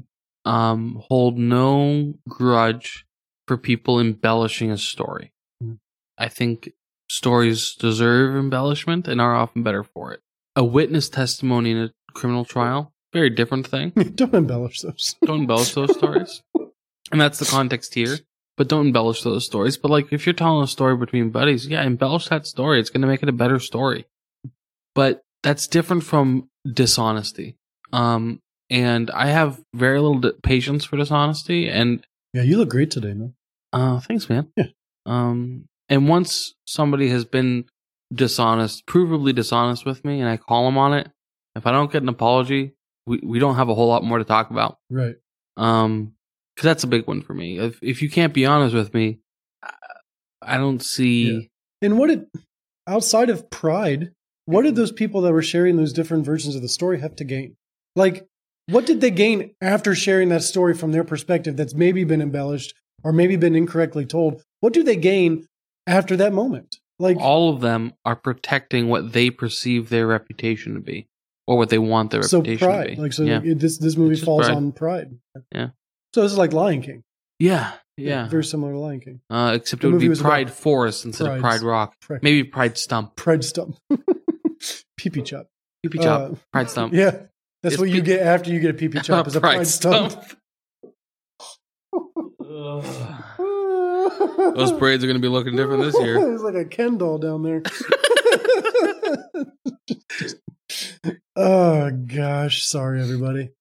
Speaker 7: hold no grudge for people embellishing a story. I think stories deserve embellishment and are often better for it. A witness testimony in a criminal trial, very different thing.
Speaker 8: Don't embellish those.
Speaker 7: Don't embellish those stories. And that's the context here. But don't embellish those stories. But like if you're telling a story between buddies, yeah, embellish that story. It's going to make it a better story. But that's different from dishonesty. And I have very little patience for dishonesty. And
Speaker 8: yeah, you look great today, man.
Speaker 7: Thanks, man.
Speaker 8: Yeah.
Speaker 7: And once somebody has been dishonest, provably dishonest with me, and I call them on it, if I don't get an apology, we don't have a whole lot more to talk about.
Speaker 8: Right.
Speaker 7: Because that's a big one for me. If you can't be honest with me, I don't see.
Speaker 8: Yeah. And outside of pride, what did those people that were sharing those different versions of the story have to gain? Like, what did they gain after sharing that story from their perspective that's maybe been embellished or maybe been incorrectly told? What do they gain after that moment? Like
Speaker 7: all of them are protecting what they perceive their reputation to be, or what they want their reputation
Speaker 8: pride.
Speaker 7: to be.
Speaker 8: Like this movie falls on pride.
Speaker 7: Yeah.
Speaker 8: So this is like Lion King.
Speaker 7: Yeah.
Speaker 8: Very similar to Lion King.
Speaker 7: Except it would be Pride Forest instead of Pride Rock. Maybe Pride Stump.
Speaker 8: Pride Stump. Pee-pee chop.
Speaker 7: Pee-pee chop. Pride Stump.
Speaker 8: Yeah. That's
Speaker 7: It's
Speaker 8: what you
Speaker 7: pe-
Speaker 8: get after you get a pee-pee chop is a pride stump.
Speaker 7: Those parades are going to be looking different this year.
Speaker 8: There's like a Ken doll down there. Oh gosh, sorry everybody.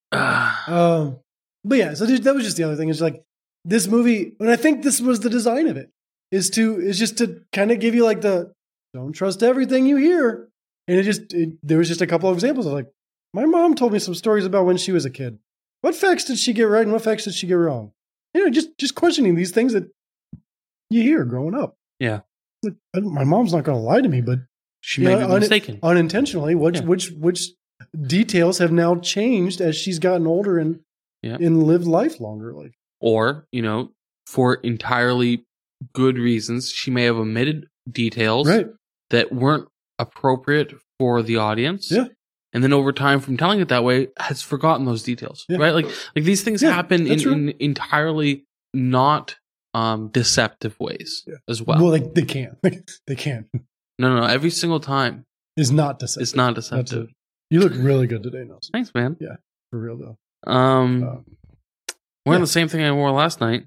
Speaker 8: But yeah, so that was just the other thing. It's like this movie, and I think this was the design of it, is just to kind of give you like the don't trust everything you hear. And there was just a couple of examples of like, my mom told me some stories about when she was a kid. What facts did she get right and what facts did she get wrong? You know, just questioning these things that you hear growing up.
Speaker 7: Yeah.
Speaker 8: Like, my mom's not going to lie to me, but
Speaker 7: She may be mistaken.
Speaker 8: unintentionally. Which details have now changed as she's gotten older and lived life longer? Like,
Speaker 7: Or, you know, for entirely good reasons, she may have omitted details that weren't appropriate for the audience.
Speaker 8: Yeah.
Speaker 7: And then over time, from telling it that way, has forgotten those details.
Speaker 8: Yeah.
Speaker 7: Right? Like these things happen
Speaker 8: that's
Speaker 7: in entirely not deceptive ways as well.
Speaker 8: Well, they can't. They can't.
Speaker 7: No. Every single time
Speaker 8: It's not deceptive.
Speaker 7: it's not
Speaker 8: That's
Speaker 7: deceptive.
Speaker 8: it. You look really good today, Nelson.
Speaker 7: Thanks, man.
Speaker 8: Yeah, for real though.
Speaker 7: Wearing the same thing I wore last night.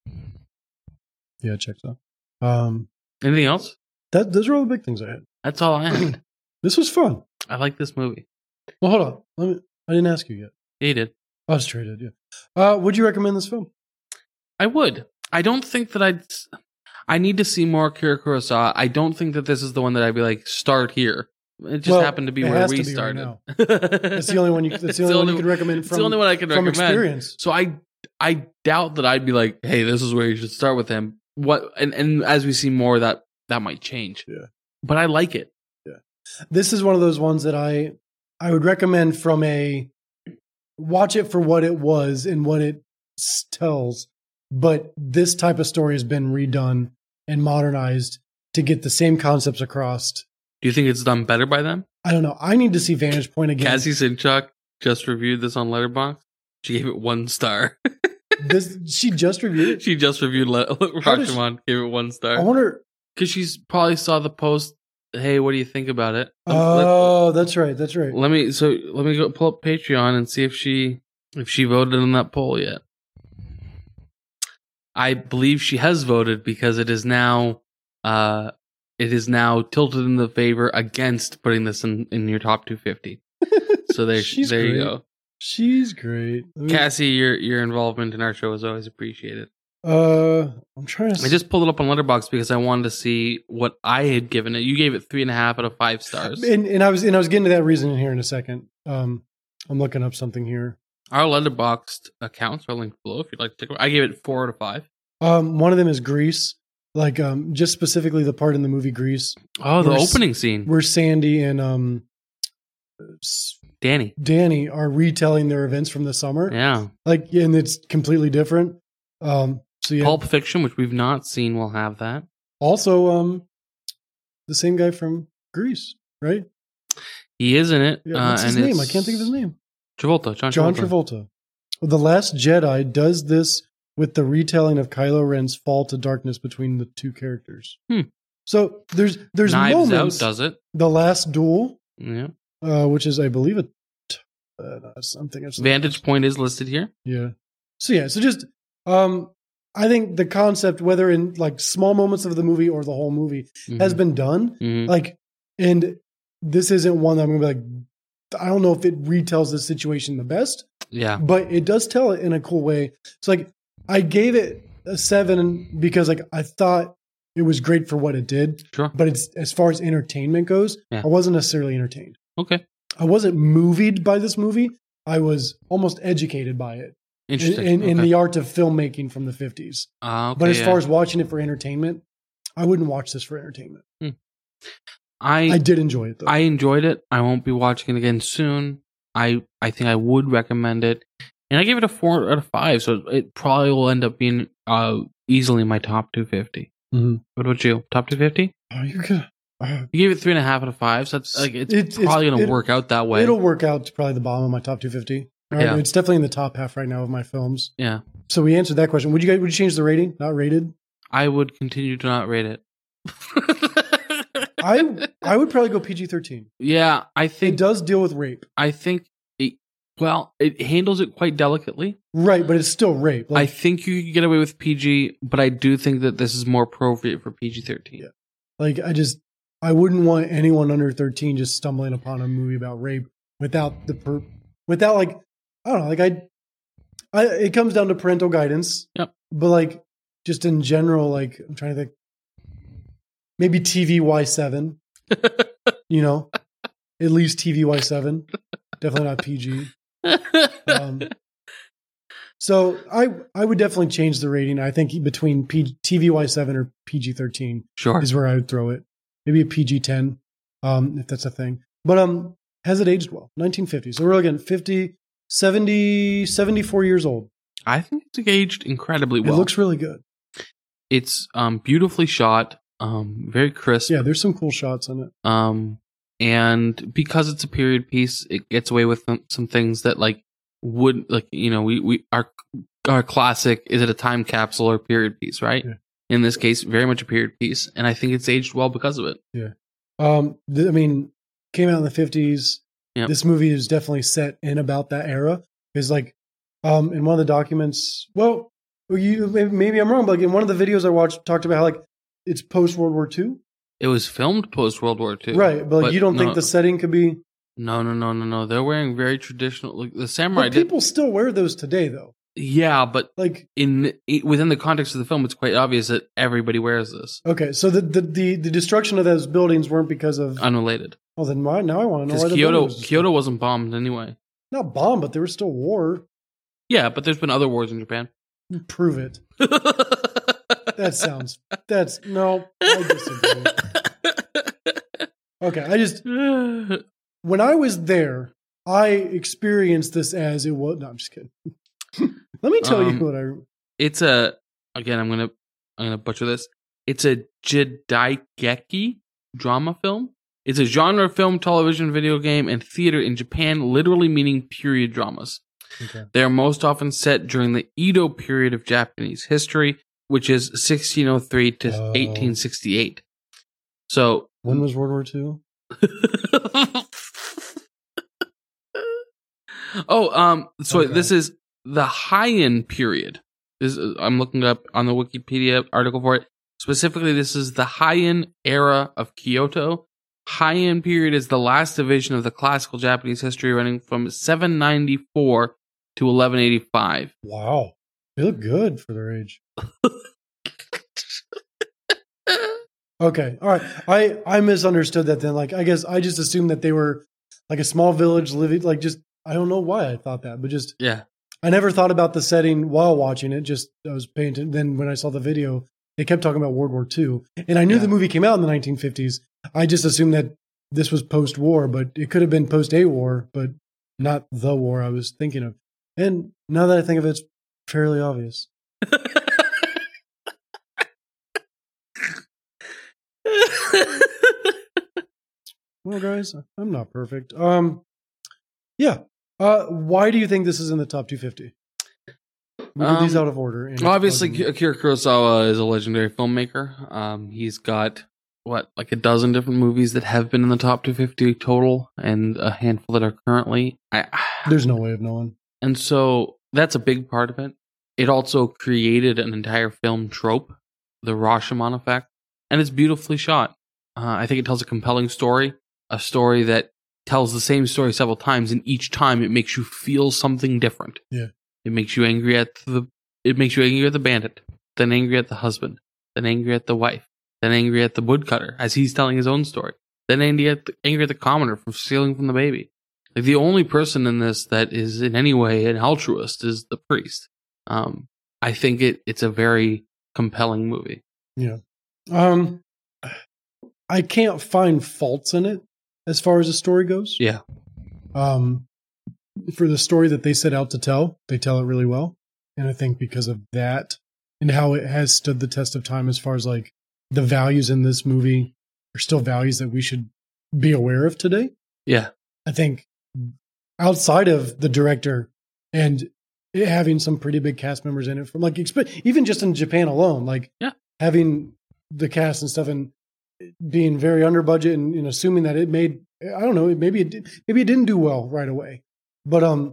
Speaker 8: Yeah, check that.
Speaker 7: Anything else?
Speaker 8: Those are all the big things I had.
Speaker 7: That's all I had.
Speaker 8: This was fun.
Speaker 7: I like this movie.
Speaker 8: Well, hold on. I didn't ask you yet.
Speaker 7: Yeah, you did.
Speaker 8: I was traded. Yeah. Would you recommend this film?
Speaker 7: I would. I don't think that I need to see more Akira Kurosawa. I don't think that this is the one that I'd be like, start here. It just happened to be
Speaker 8: it
Speaker 7: where
Speaker 8: has
Speaker 7: we
Speaker 8: to be
Speaker 7: started.
Speaker 8: right now. That's the only one. That's the only one you can recommend
Speaker 7: It's
Speaker 8: from.
Speaker 7: the only one I can
Speaker 8: from
Speaker 7: recommend.
Speaker 8: experience.
Speaker 7: So I doubt that I'd be like, hey, this is where you should start with him. What and as we see more, that might change.
Speaker 8: Yeah.
Speaker 7: But I like it.
Speaker 8: Yeah. This is one of those ones that I would recommend from a watch it for what it was and what it tells. But this type of story has been redone and modernized to get the same concepts across.
Speaker 7: Do you think it's done better by them?
Speaker 8: I don't know. I need to see Vantage Point again.
Speaker 7: Cassie Sinchuk just reviewed this on Letterboxd. She gave it 1 star.
Speaker 8: She just reviewed it.
Speaker 7: She just reviewed Rashomon, gave it 1 star.
Speaker 8: I wonder
Speaker 7: because she's probably saw the post. Hey, what do you think about it?
Speaker 8: That's right. That's right.
Speaker 7: Let me go pull up Patreon and see if she voted in that poll yet. I believe she has voted because it is now tilted in the favor against putting this in your top 250. So there you go.
Speaker 8: She's great.
Speaker 7: Cassie, your involvement in our show is always appreciated.
Speaker 8: I'm trying to.
Speaker 7: I just pulled it up on Letterboxd because I wanted to see what I had given it. You gave it 3.5 out of 5 stars.
Speaker 8: And I was getting to that reason in here in a second. I'm looking up something here.
Speaker 7: Our Letterboxd accounts are linked below if you'd like to take. I gave it 4 out of 5.
Speaker 8: One of them is Grease, like just specifically the part in the movie Grease.
Speaker 7: Oh, the opening scene
Speaker 8: where Sandy and Danny are retelling their events from the summer.
Speaker 7: Yeah,
Speaker 8: like, and it's completely different. So yeah.
Speaker 7: Pulp Fiction, which we've not seen, will have that.
Speaker 8: Also, the same guy from Grease, right?
Speaker 7: He is in it.
Speaker 8: Yeah, what's his name? I can't think of his name.
Speaker 7: John
Speaker 8: Travolta. Well, The Last Jedi does this with the retelling of Kylo Ren's fall to darkness between the two characters. So there's
Speaker 7: Knives
Speaker 8: moments.
Speaker 7: Out does it.
Speaker 8: The Last Duel,
Speaker 7: yeah,
Speaker 8: which is I believe something.
Speaker 7: Vantage Point is listed here.
Speaker 8: Yeah. So just I think the concept, whether in like small moments of the movie or the whole movie, has been done. Like, and this isn't one that I'm gonna be like, I don't know if it retells the situation the best.
Speaker 7: Yeah.
Speaker 8: But it does tell it in a cool way. It's like, I gave it a 7 because like I thought it was great for what it did.
Speaker 7: Sure.
Speaker 8: But it's as far as entertainment goes,
Speaker 7: yeah.
Speaker 8: I wasn't necessarily entertained.
Speaker 7: Okay.
Speaker 8: I wasn't moved by this movie. I was almost educated by it.
Speaker 7: Interesting.
Speaker 8: In the art of filmmaking from the 50s.
Speaker 7: Okay,
Speaker 8: but as far as watching it for entertainment, I wouldn't watch this for entertainment. I did enjoy it though.
Speaker 7: I enjoyed it. I won't be watching it again soon. I think I would recommend it. And I gave it a 4 out of 5, so it probably will end up being easily my top 250.
Speaker 8: Mm-hmm.
Speaker 7: What about you? Top 250?
Speaker 8: Oh, you're good.
Speaker 7: You gave it 3.5 out of 5, so that's like it's probably going to work out that way.
Speaker 8: It'll work out to probably the bottom of my top 250.
Speaker 7: Yeah.
Speaker 8: It's definitely in the top half right now of my films.
Speaker 7: Yeah.
Speaker 8: So we answered that question. Would you change the rating? Not rated?
Speaker 7: I would continue to not rate it.
Speaker 8: I would probably go PG-13.
Speaker 7: Yeah, I think
Speaker 8: it does deal with rape.
Speaker 7: I think Well, it handles it quite delicately.
Speaker 8: Right, but it's still rape.
Speaker 7: I think you could get away with PG, but I do think that this is more appropriate for PG-13.
Speaker 8: Yeah. Like, I wouldn't want anyone under 13 just stumbling upon a movie about rape without like, I don't know, like it comes down to parental guidance.
Speaker 7: Yep.
Speaker 8: But like, just in general, like, I'm trying to think, maybe TVY7, you know, at least TVY7, definitely not PG. So I would definitely change the rating. I think between TVY7 or PG-13 is where I would throw it. Maybe a PG-10, if that's a thing. But has it aged well? 1950. So we're looking at 74 years old.
Speaker 7: I think it's aged incredibly well.
Speaker 8: It looks really good.
Speaker 7: It's beautifully shot, very crisp.
Speaker 8: Yeah, there's some cool shots in it.
Speaker 7: And because it's a period piece, it gets away with some things that like would, like, you know, our classic, is it a time capsule or period piece, right? Yeah. In this case, very much a period piece, and I think it's aged well because of it.
Speaker 8: Yeah. I mean, came out in the 50s.
Speaker 7: Yep.
Speaker 8: This movie is definitely set in about that era. Because like, in one of the documents, well, maybe I'm wrong, but like in one of the videos I watched, talked about how like it's post World War II.
Speaker 7: It was filmed post World War II,
Speaker 8: right? But like, you don't think the setting could be?
Speaker 7: No. They're wearing very traditional. Like the samurai.
Speaker 8: But people still wear those today, though.
Speaker 7: Yeah, but
Speaker 8: like
Speaker 7: within the context of the film, it's quite obvious that everybody wears this.
Speaker 8: Okay, so the destruction of those buildings weren't because of
Speaker 7: unrelated.
Speaker 8: Well, then why? Now I want to know why
Speaker 7: Kyoto wasn't bombed anyway.
Speaker 8: Not bombed, but there was still war.
Speaker 7: Yeah, but there's been other wars in Japan.
Speaker 8: Prove it. No, I disagree. Okay, when I was there, I experienced this as it was. No, I'm just kidding. Let me tell you what
Speaker 7: It's again, I'm gonna butcher this. It's a jidaigeki drama film. It's a genre film, television, video game, and theater in Japan, literally meaning period dramas.
Speaker 8: Okay.
Speaker 7: They are most often set during the Edo period of Japanese history, which is 1603 to 1868. So
Speaker 8: when was World War II?
Speaker 7: This is the Heian period. I'm looking up on the Wikipedia article for it. Specifically, this is the Heian era of Kyoto. Heian period is the last division of the classical Japanese history, running from 794 to 1185.
Speaker 8: Wow. They look good for their age. Okay. All right. I misunderstood that then. Like, I guess I just assumed that they were like a small village living, like, just, I don't know why I thought that, but just,
Speaker 7: yeah.
Speaker 8: I never thought about the setting while watching it. Just, I was paying attention. Then when I saw the video, they kept talking about World War II. And I knew the movie came out in the 1950s. I just assumed that this was post-war, but it could have been post-A-war, but not the war I was thinking of. And now that I think of it, it's fairly obvious. Well, guys, I'm not perfect. Yeah. Why do you think this is in the top 250? We did these out of order.
Speaker 7: Obviously, Akira Kurosawa is a legendary filmmaker. He's got, like a dozen different movies that have been in the top 250 total, and a handful that are currently.
Speaker 8: There's no way of knowing.
Speaker 7: And so that's a big part of it. It also created an entire film trope, the Rashomon effect, and it's beautifully shot. I think it tells a compelling story, a story that tells the same story several times, and each time it makes you feel something different.
Speaker 8: Yeah.
Speaker 7: It makes you angry at the bandit, then angry at the husband, then angry at the wife, then angry at the woodcutter as he's telling his own story, then angry at the commoner for stealing from the baby. Like, the only person in this that is in any way an altruist is the priest. I think it's a very compelling movie.
Speaker 8: Yeah. I can't find faults in it as far as the story goes.
Speaker 7: Yeah.
Speaker 8: For the story that they set out to tell, they tell it really well. And I think because of that and how it has stood the test of time, as far as like the values in this movie are still values that we should be aware of today.
Speaker 7: Yeah.
Speaker 8: I think outside of the director and it having some pretty big cast members in it, from like, even just in Japan alone, like having the cast and stuff and being very under budget and assuming that it made, I don't know, maybe it didn't do well right away. But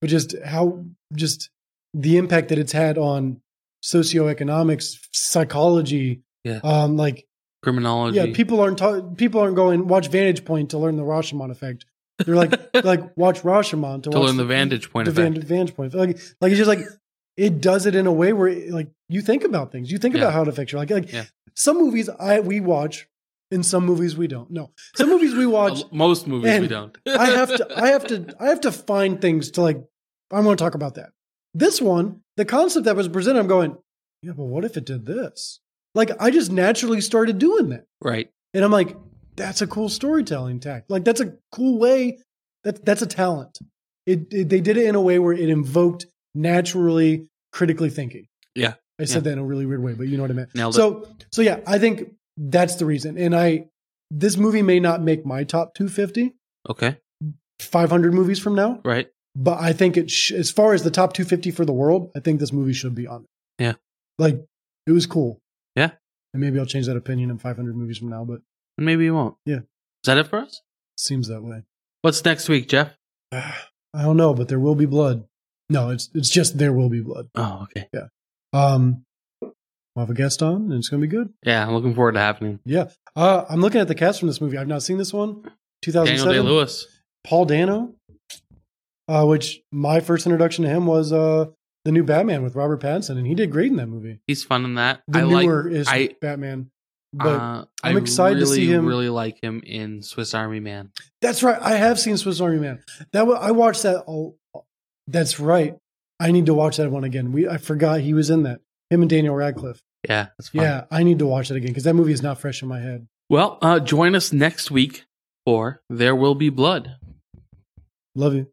Speaker 8: but just the impact that it's had on socioeconomics, psychology, like
Speaker 7: criminology.
Speaker 8: Yeah, people aren't going watch Vantage Point to learn the Rashomon effect. They're like watch Rashomon to watch
Speaker 7: learn the Vantage Point effect.
Speaker 8: Vantage Point. Like it's just like it does it in a way where like you think about things. You think about how it affects you. Like some movies we watch, and some movies we don't. No, some movies we watch.
Speaker 7: Most movies we don't.
Speaker 8: I have to find things to like. I want to talk about that. This one, the concept that was presented, I'm going, yeah, but what if it did this? Like I just naturally started doing that.
Speaker 7: Right.
Speaker 8: And I'm like, that's a cool storytelling tact. Like that's a cool way. That's a talent. They did it in a way where it invoked naturally critically thinking.
Speaker 7: Yeah.
Speaker 8: I said that in a really weird way, but you know what I meant.
Speaker 7: Nailed it.
Speaker 8: So yeah, I think that's the reason. And this movie may not make my top 250.
Speaker 7: Okay.
Speaker 8: 500 movies from now.
Speaker 7: Right.
Speaker 8: But I think as far as the top 250 for the world, I think this movie should be on it.
Speaker 7: Yeah.
Speaker 8: Like it was cool.
Speaker 7: Yeah.
Speaker 8: And maybe I'll change that opinion in 500 movies from now, but
Speaker 7: maybe you won't.
Speaker 8: Yeah.
Speaker 7: Is that it for us?
Speaker 8: Seems that way.
Speaker 7: What's next week, Jeff?
Speaker 8: I don't know, but there will be blood. No, it's just there will be blood.
Speaker 7: Oh, okay.
Speaker 8: Yeah. We'll have a guest on, and it's going to be good.
Speaker 7: Yeah, I'm looking forward to happening.
Speaker 8: Yeah. I'm looking at the cast from this movie. I've not seen this one. 2007.
Speaker 7: Daniel Day-Lewis.
Speaker 8: Paul Dano, which my first introduction to him was the new Batman with Robert Pattinson, and he did great in that movie.
Speaker 7: He's fun in that.
Speaker 8: The newer-ish Batman. But I'm excited to see him.
Speaker 7: I really like him in Swiss Army Man.
Speaker 8: That's right. I have seen Swiss Army Man. I watched that. That's right. I need to watch that one again. I forgot he was in that. Him and Daniel Radcliffe.
Speaker 7: Yeah, that's fun.
Speaker 8: Yeah, I need to watch it again because that movie is not fresh in my head.
Speaker 7: Well, join us next week for There Will Be Blood.
Speaker 8: Love you.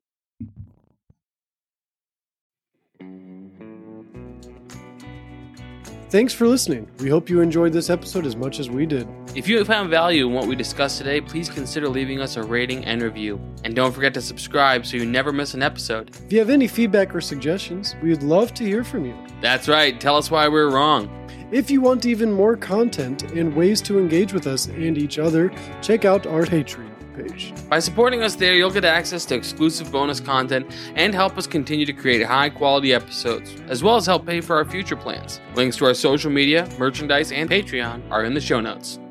Speaker 8: Thanks for listening. We hope you enjoyed this episode as much as we did.
Speaker 7: If you found value in what we discussed today, please consider leaving us a rating and review. And don't forget to subscribe so you never miss an episode.
Speaker 8: If you have any feedback or suggestions, we would love to hear from you.
Speaker 7: That's right. Tell us why we're wrong.
Speaker 8: If you want even more content and ways to engage with us and each other, check out our Patreon page.
Speaker 7: By supporting us there, you'll get access to exclusive bonus content and help us continue to create high-quality episodes, as well as help pay for our future plans. Links to our social media, merchandise, and Patreon are in the show notes.